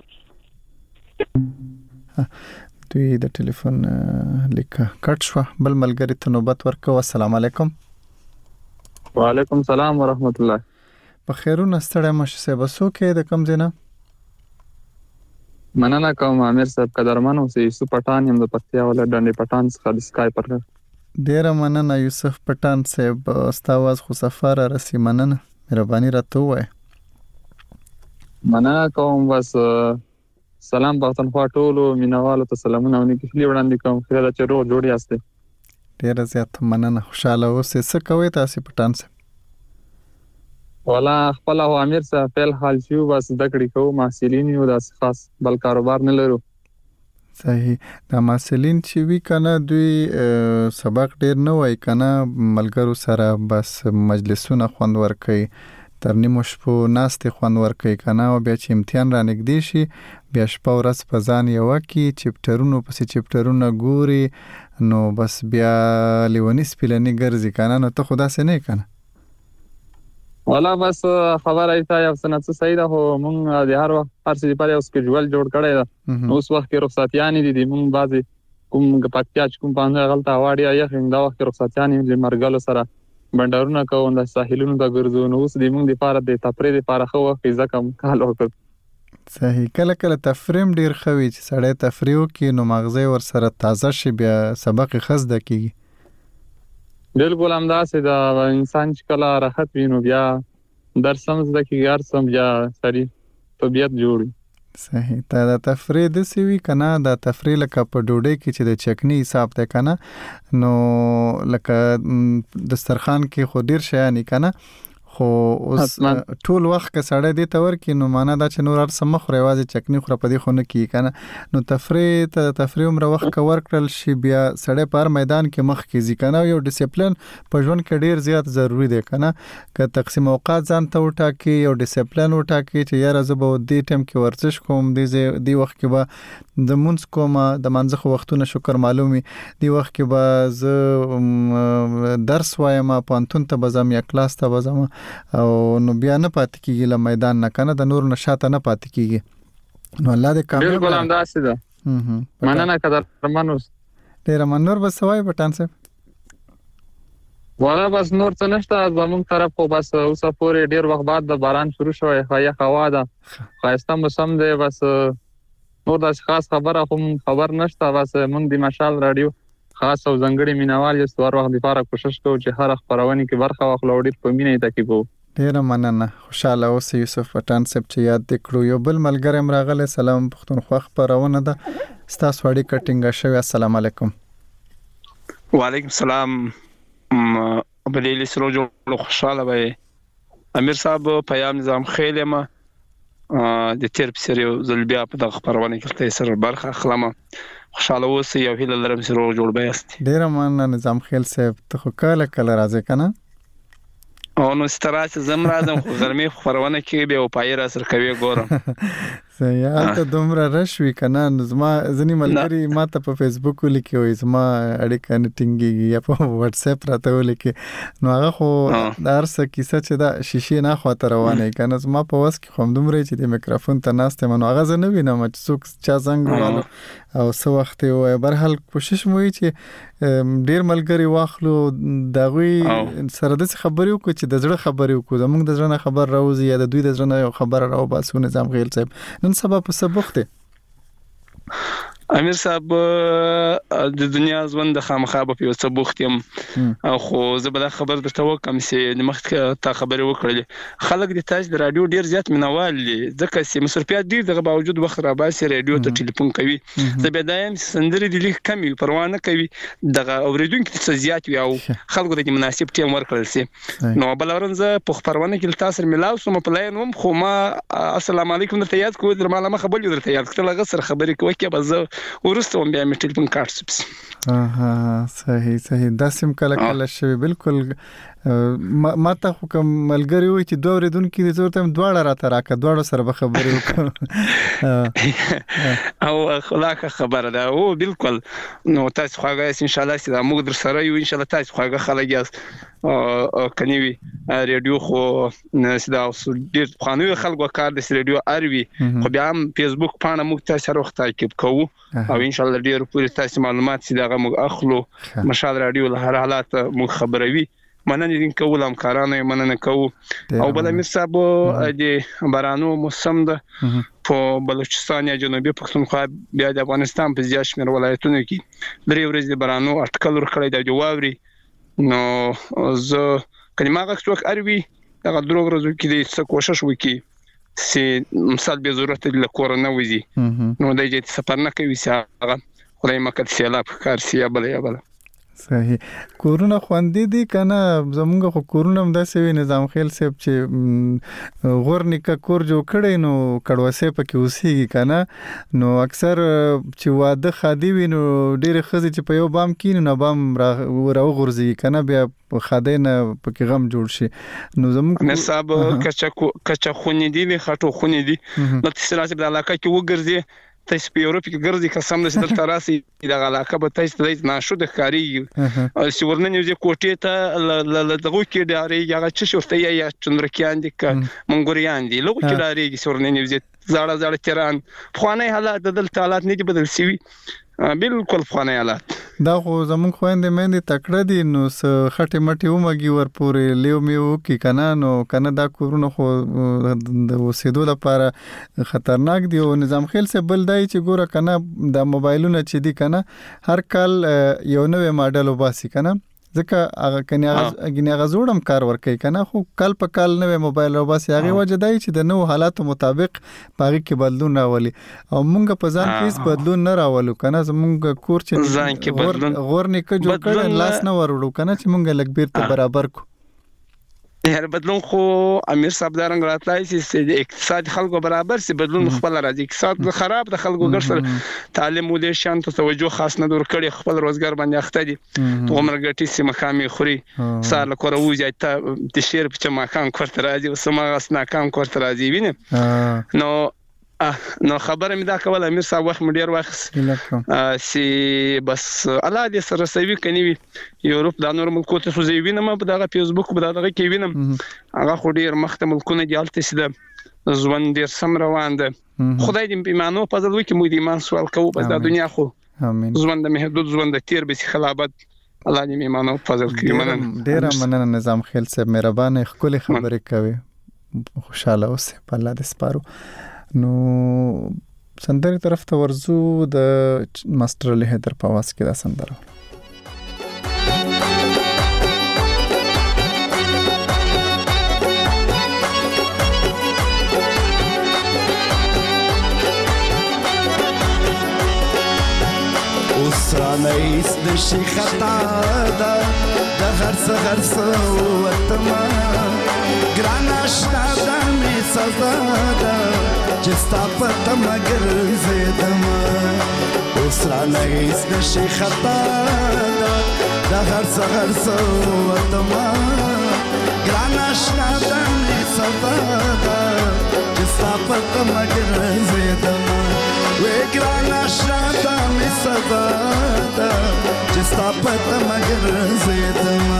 دوی د ټلیفون لیک کټ شو بل ملګری ته نوبت ورکو. السلام علیکم. وعلیکم السلام ورحمت الله. په خیرونه ستړی مشه سه بسو کې د کم زینا مننه کوم امیر صاحب قدرمن اوسې یوسف پټان يم د پکتیا ول ډنډي پټان څخه د سکای پر ډیر مننه یوسف پټان صاحب استاواز خو سفر رسی مننه مهرباني راته وای. مننه کوم بس سلام پښتونخوا ټولو مینوالو ته سلامونه ونی کلی وړاندې کوم خیر چې روغ جوړ یاست. ډیر زیات مننه خوشاله اوسې څه کوي تاسو پټان صاحب؟ ولا خپل او امیر صاحب فعل حال شو بس دکړی کو محصلین یو داس خاص بل کاروبار نه لرو. صحیح. دا محصلین چې وی کنه دوی سبق ډیر نه وای کنه ملګرو سره بس مجلسونه خوند ورکي تر نیمو شپو ناستې خوند ورکي کنه او بیا چې امتحان را نږدې شي بیا شپه ورځ په ځان یو کې چپټرونو پسې چپټرونه ګوري نو بس بیا لیونی سپلنی ګرځي کنه نو ته خدا سه نه کنه ولا بس خبر ایته یو سنت صحیح ده هو مونږ د هر وخت هر څه لپاره یو سکیجول جوړ کړی دا اوس وخت کې رخصتیانې دي مونږ بعضي کوم پکتیا کوم باندې غلطه واړی یا دا وخت رخصتیانې لمرګلو سره بندرونه کوو د ساحلونو د ګرځو نو اوس د مونږ لپاره د تفریح لپاره خو وخت ځکه کال وکړ. صحیح. کله کله تفریم ډیر خوي چې سړی تفریح کوي نو مغزه ور سره تازه شي بیا سبق خزده کیږي. بالکل همداسې دا انسان چې کله راحت وینو بیا درس هم زده کیږي هر څه بیا سړي طبیعت جوړي. صحیح. دا تفریح د سوي کنه دا تفریح لکه په ډوډۍ کې چې د چکنی حساب ته کنه نو لکه دسترخوان کې خو ډیر شیان کنه خو اوس ټول وخت که سړی دې ته ورکړي نو معنا دا چې نور هر څه مه خوره، یوازې چکني خوره، په دې خو نه کېږي که نه. نو تفریح عمره وخت که ورکړل شي بیا سړی په هر میدان کې مخکې ځي که نه. یو ډیسپلین په ژوند کې ډېر زیات ضروري دی که نه. که تقسیم اوقات ځان ته وټاکي، یو ډیسپلین وټاکي چې یاره زه به دې ټایم کې ورزش کوم، دې وخت کې به د مونځ کوم، د مانځه خو وختونه شکر معلومي، دې وخت کې به زه درس وایم، پوهنتون ته به ځم یا کلاس ته به ځم، او نو بیا نه پاتې کېږي له میدان نه که نه، د نور نه شاته نه پاتې کېږي. نو الله دې کامیاب بالکل همداسې ده. مننه قدرمن اوس ډېره من. نور به څه وایې پټان صاحب؟ والا بس نور څه نشته زمونږ طرف خو بس اوسه پورې ډېر وخت بعد د باران شروع شوی، یخ هوا ده، ښایسته موسم دی، بس نور داسې خاص خبر نشته. بس موږ د مشال راډیو خاص او ځانګړي مینوال یو هر وخت لپاره کوشش کوو چې هر خبرونه کې برخه واخلو او ډېر په مینه یې تعقیبوو. ډېره مننه. خوشاله اوسئ یوسف پټان صاحب چې یاد دې کړو. یو بل ملګری هم راغلی. سلام پښتونخوا خپرونه ده، ستاسو اړیکه ټینګه شوې. السلام علیکم. وعلیکم السلام. بلیلی سرو جوړ خوشاله وای امیر صاحب پیام نظام خیل ما د تیر په سر یو ځل بیا په دغه خبرونه کې تاسو سره برخه اخلم. خوشاله اوسئ او هیله لرم سرو جوړ بیاست. ډېره مننه نظام خیل صاحب. ته خو کله راځې کنه؟ او نو ستراسه زم راځم خو ګرمي خبرونه کې به او پای را سر کوي ګورم. یا ته دومره رشوي کنه. زما ځنی ملګری ماته په فیسبوک ولیکي وي زما اړیکه نه ټینګيږي یا په واتس اپ راته ولیکي. نو هغه خو د ارسه کیسه چې دا شیشې نه خاطر روانه کنه. زما په واس کې خو دومره چې د میکروفون ته ناشته منو هغه زه نه وینم چې څوک چا زنګ والو او څو وخت وي. برحال کوشش مو وي چې ډیر ملګری واخلو دغوی سره د خبرې وکړو چې د زړه خبرې وکړو. زموږ د زړه نه خبر راوځي یا د دوی د زړه نه یو خبر راو باسو. نظام خیل صاحب نن سبا په سبخته امیر صاحب د دنیا ژوند د خامخا په یو څه بوختم او خو زه به خبر درته وکم چې د مخکې تا خبرې وکړلې. خلک د تاج د رادیو ډیر زیات مینوال دي ځکه چې مصرفیات ډیر دغه باوجود وخت را باسي رادیو ته ټلیفون کوي. زه به دایم سندري د لیک کمی پروا نه کوي دغه اوریدونکو څخه زیات وي او خلکو د مناسب ټیم ورکړل سي. نو بلورن زه په خبرونه کې تاسو ملاو سم په لاین وم خو ما السلام علیکم درته یاد کوم در مالا مخه بل درته یاد کړل غسر خبرې کوي کې بس ورسته بیا مې ټلیفون کارت سپس. صحیح دا سم کله شوی. بالکل ما ته خو کوم ملګری وي چې دوه اوریدونکو دي زور ته دواړه راته راکړه دواړو سره به خبرې وکړو او خلاصه خبره ده. او بالکل نو تاسو خواږه ان شاء الله چې موږ در سره یو ان شاء الله تاسو خواږه خلک یاست او کنيوي رادیو خو نسدا ډیر خانوي خلکو کار د رادیو اروي خو بیا هم فیسبوک پاڼه موږ تاسو سره وخت تعقیب کوو او ان شاء الله ډیر پوره تاسو معلومات چې دغه موږ اخلو. مشال رادیو له هر حالات موږ خبروي. مننه دې کوم همکارانو مننه کوو. او بل امیر صاحب د بارانو موسم ده په بلوچستان یا جنوبي پښتونخوا بیا د افغانستان په زیات شمېر ولایتونو کې درې ورځې د بارانو اټکل ورکړی د جوابري. نو زه کله ما غوښتل اروي دغه درو ورځو کې د څه کوشش وکړي چې مثال به ضرورت د کورونه وځي نو د دې سفر نه کوي چې هغه خدای مکه سیلاب کار سی بل. صحیح. کورونه خوندې دي کنه؟ زمونږ خو کورونه هم داسې وي نظام خیل صاحب چې غور نیکه کور جوړ کړي نو کډوسه پکې اوسېږي کنه. نو اکثر چې واده خادي وي نو ډېر خزي چې په یو بام کې نه بام راو غورځي کنه بیا خادي نه پکې غم جوړ شي. نو زمونږ نصاب کچا خونې دي له خاطو خونې دي نو تاسو راځي د علاقه کې وګرځي تاسو په یورپ کې ګرځي قسم نشته دلته راسي د علاقه به تاسو د ناشو د خاري او سورنه نیوزي کوټه ته دغه کې داري هغه چې شورته یا چندرکیان دي ک منګوریان دي لوګو کې داري سورنه نیوزي زړه تیران خوانه حالات دلته حالات نه دي بدل شي بالکل خوانه حالات. دا خو زمونږ خويندې مېندې تکړه دي نو خټه مټي ومږي ورپورې لیو میو کې کنه. نو کنه دا کورونه خو د وسیدو لپاره خطرناک دي. او نظام خیل سے بل دای چې ګوره کنه د موبایلونو چې دي کنه هر کال یو نوې ماډل وباسي کنه ځکه هغه کنه هغه زوړم کار ورکي کنه خو کال په کال نوې موبایل وباسي. هغه وجه دی چې د نو حالاتو مطابق پاره کې بدلون راولي او مونږ په ځان کې بدلون نه راولو کنه. زمونږ کور چې غور نه کې جوړ کړي لاس نه ورړو کنه چې مونږ لګ بیرته برابر کو. هر بدلون خو امیر صاحب دارنګ راتلای چې د اقتصاد خلکو برابر سي بدلون خپل راځي اقتصاد خراب د خلکو ګرځي تعلیم ولې شانت توجه خاص نه دور کړي خپل روزګار باندې اخته دي عمر ګټي سي مخامي خوري سال کور وځي ته د شیر په مکان کوړت راځي وسما غسنا کام کوړت راځي ویني نو خبره مې دا کوله امیر صاحب وخت مې ډیر وخت سي بس الله دې سره سوي کني یورپ د نور ملکو ته سوزي وینم په دغه فیسبوک په دغه کې وینم هغه خو ډیر مخته ملکونه دي الته سي د ژوند ډیر سم روان ده خدای دې په ایمانو په ځل کې مو دې ایمان سوال کوو بس د دنیا خو امين ژوند محدود ژوند تیر به خلابت الله دې ایمانو په ځل کې مننه ډیر مننه نظام خیل صاحب مهربانه خپل خبرې کوي خوشاله اوسه په الله دې سپارو نو سندره طرف ته ورزو د ماستر علي حیدر په आवाज کې دا سندره اوسرانه د شي خطا ده د هر څه وتما ګران آشنا ده می سزا ده چې ستا په تمه ګرځېدم اوس رانه د شي خطا ده د هر څه وتما ګران آشنا ده می سزا ده چې ستا په تمه ګرځېدم وې ګران آشنا ده می سزا ده چې ستا په تمه ګرځېدم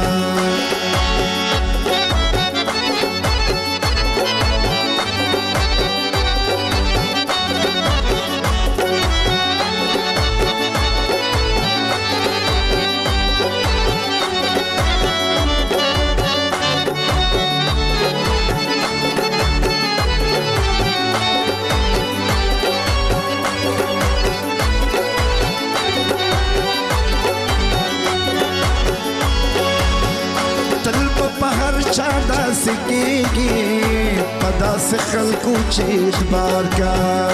چادا سکیږي پدا سے خلکو چې اخبار کا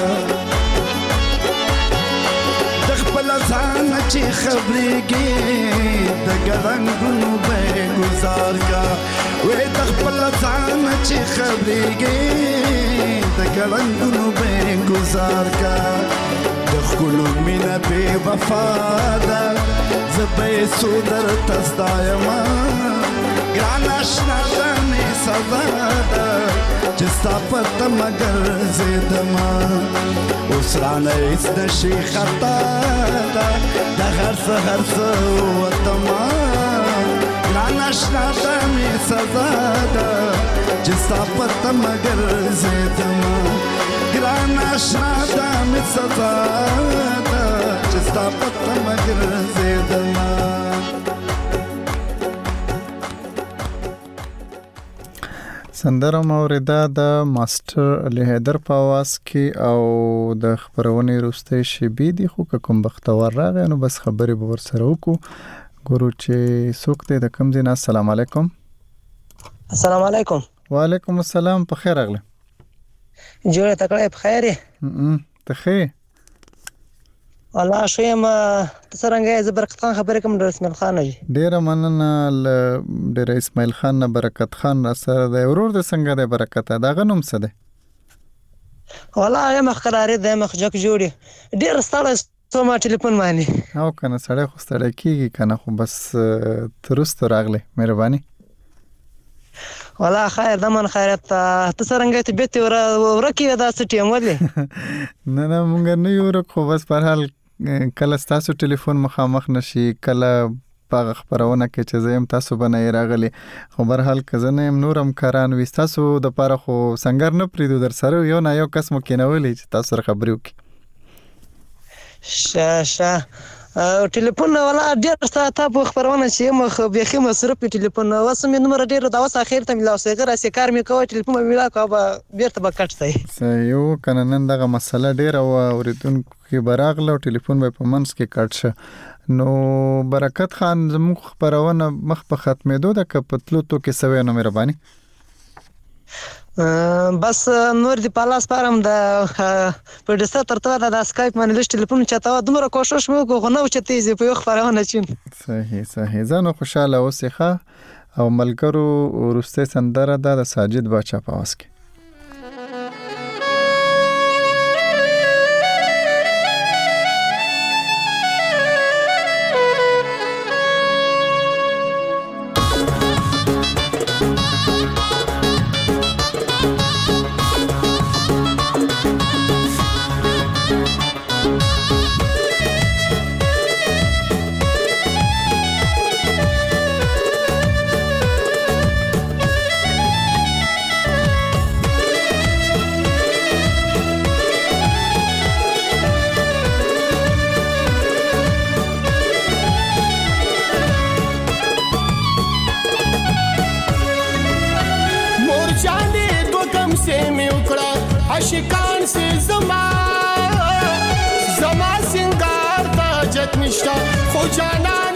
د خپل ځان چې خبرېږي د ګرنګونو به گزار کا وې د خپل ځان چې خبرېږي د ګرنګونو به گزار کا د خلو مینا به وفا ده زبې سودر تستایما ګران آشنا ده می سزا ده چې ستا په تمه ګرځېدم اوس رانه د شي خطا ده د هر څه وتما ګران آشنا ده می سزا ده چې ستا په تمه ګرځېدم ګران آشنا ده می سزا ده چې ستا په تمه ګرځېدم سندره موریدا د ماستر علي حیدر په आवाज کې او د خبرونې روستي شبي دي خو کوم بختور راغی نو بس خبرې به ورسره وکړو ګورو چې څوک دی د کوم ځای نه السلام علیکم السلام علیکم وعلیکم السلام په خیر راغله جوړه تکړه په خیر ته خیر والله شویم څنګه ز برکت خان خبرې کوم د اسماعیل خان دی ډیر مننه ډیر اسماعیل خان نه برکت خان سره د ورور د څنګه د برکت دا غنوم څه ده والله یم خلارې د مخجک جوړي ډیر ستاره سوما ټلیفون باندې او کنه سړی خو ستړی کیږي کنه خو بس ترست راغله مهرباني والله خیر دمن خیرت ته څنګه ته بیت ورکی دا سټیم ولې نه مونږ نه یو خو بس په حال کله تاسو ټلیفون مخامخ نشي کله په خبرونه کې چې زم تاسو باندې راغلي خو بهر حال کزنه نورم کاران وي تاسو د پاره خو څنګه نه پریدو در سره یو نه یو کس مو کینولې چې تاسو سره خبرې وکي ټلیفون ولا ډیر ساته په خبرونه چې مخ بيخي مصرف ټلیفون وسم نمبر ډیر دا وس اخر ته ملا اوسه غره سي کار مې کوي ټلیفون مې ملا کو به بیرته بکټ صحیح یو کنه نن دغه مسله ډیر او اوریدونکو براغله ټلیفون به په منس کې کټ شه نو برکت خان زموږ خبرونه مخ په ختمېدو د کپتلو تو کې سوي نو مهرباني بس نور دی پالاس پارم د پروډوسر ترته د اسکایپ باندې لښ ټلیفون چاته دومره کوشش مې وکړ نو چې تیزه په یو خبرونه چین صحیح زانو خوشاله اوسې ښه او ملګرو ورسته سندره د ساجد باچا په واس کې. عاشقان سے زما سنگار تا جت نشتا خو جانان